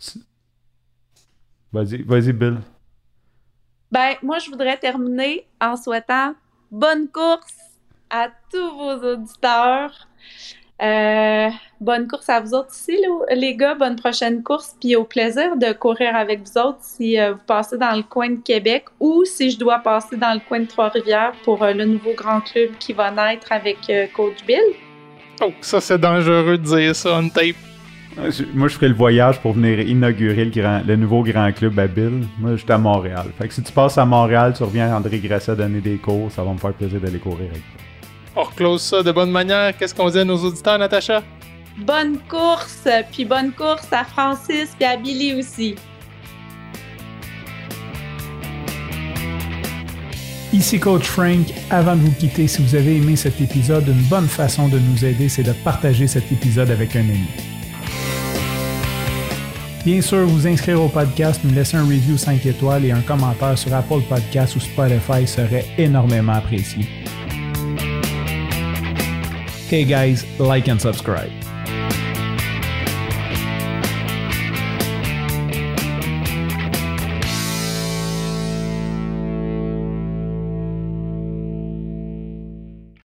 Vas-y, vas-y, Bill. Ben, moi, je voudrais terminer en souhaitant bonne course à tous vos auditeurs. Euh, bonne course à vous autres aussi, les gars. Bonne prochaine course. Puis au plaisir de courir avec vous autres si euh, vous passez dans le coin de Québec ou si je dois passer dans le coin de Trois-Rivières pour euh, le nouveau grand club qui va naître avec euh, Coach Bill. Oh, ça, c'est dangereux de dire ça on tape. Moi, je ferai le voyage pour venir inaugurer le, grand, le nouveau grand club à Bill. Moi, je suis à Montréal. Fait que si tu passes à Montréal, tu reviens à André Grasset donner des cours, ça va me faire plaisir d'aller courir avec toi. On reclose ça de bonne manière. Qu'est-ce qu'on dit à nos auditeurs, Natacha? Bonne course, puis bonne course à Francis puis à Billy aussi. Ici Coach Frank. Avant de vous quitter, si vous avez aimé cet épisode, une bonne façon de nous aider, c'est de partager cet épisode avec un ami. Bien sûr, vous inscrire au podcast, nous laisser un review cinq étoiles et un commentaire sur Apple Podcasts ou Spotify serait énormément apprécié. Okay guys, like and subscribe.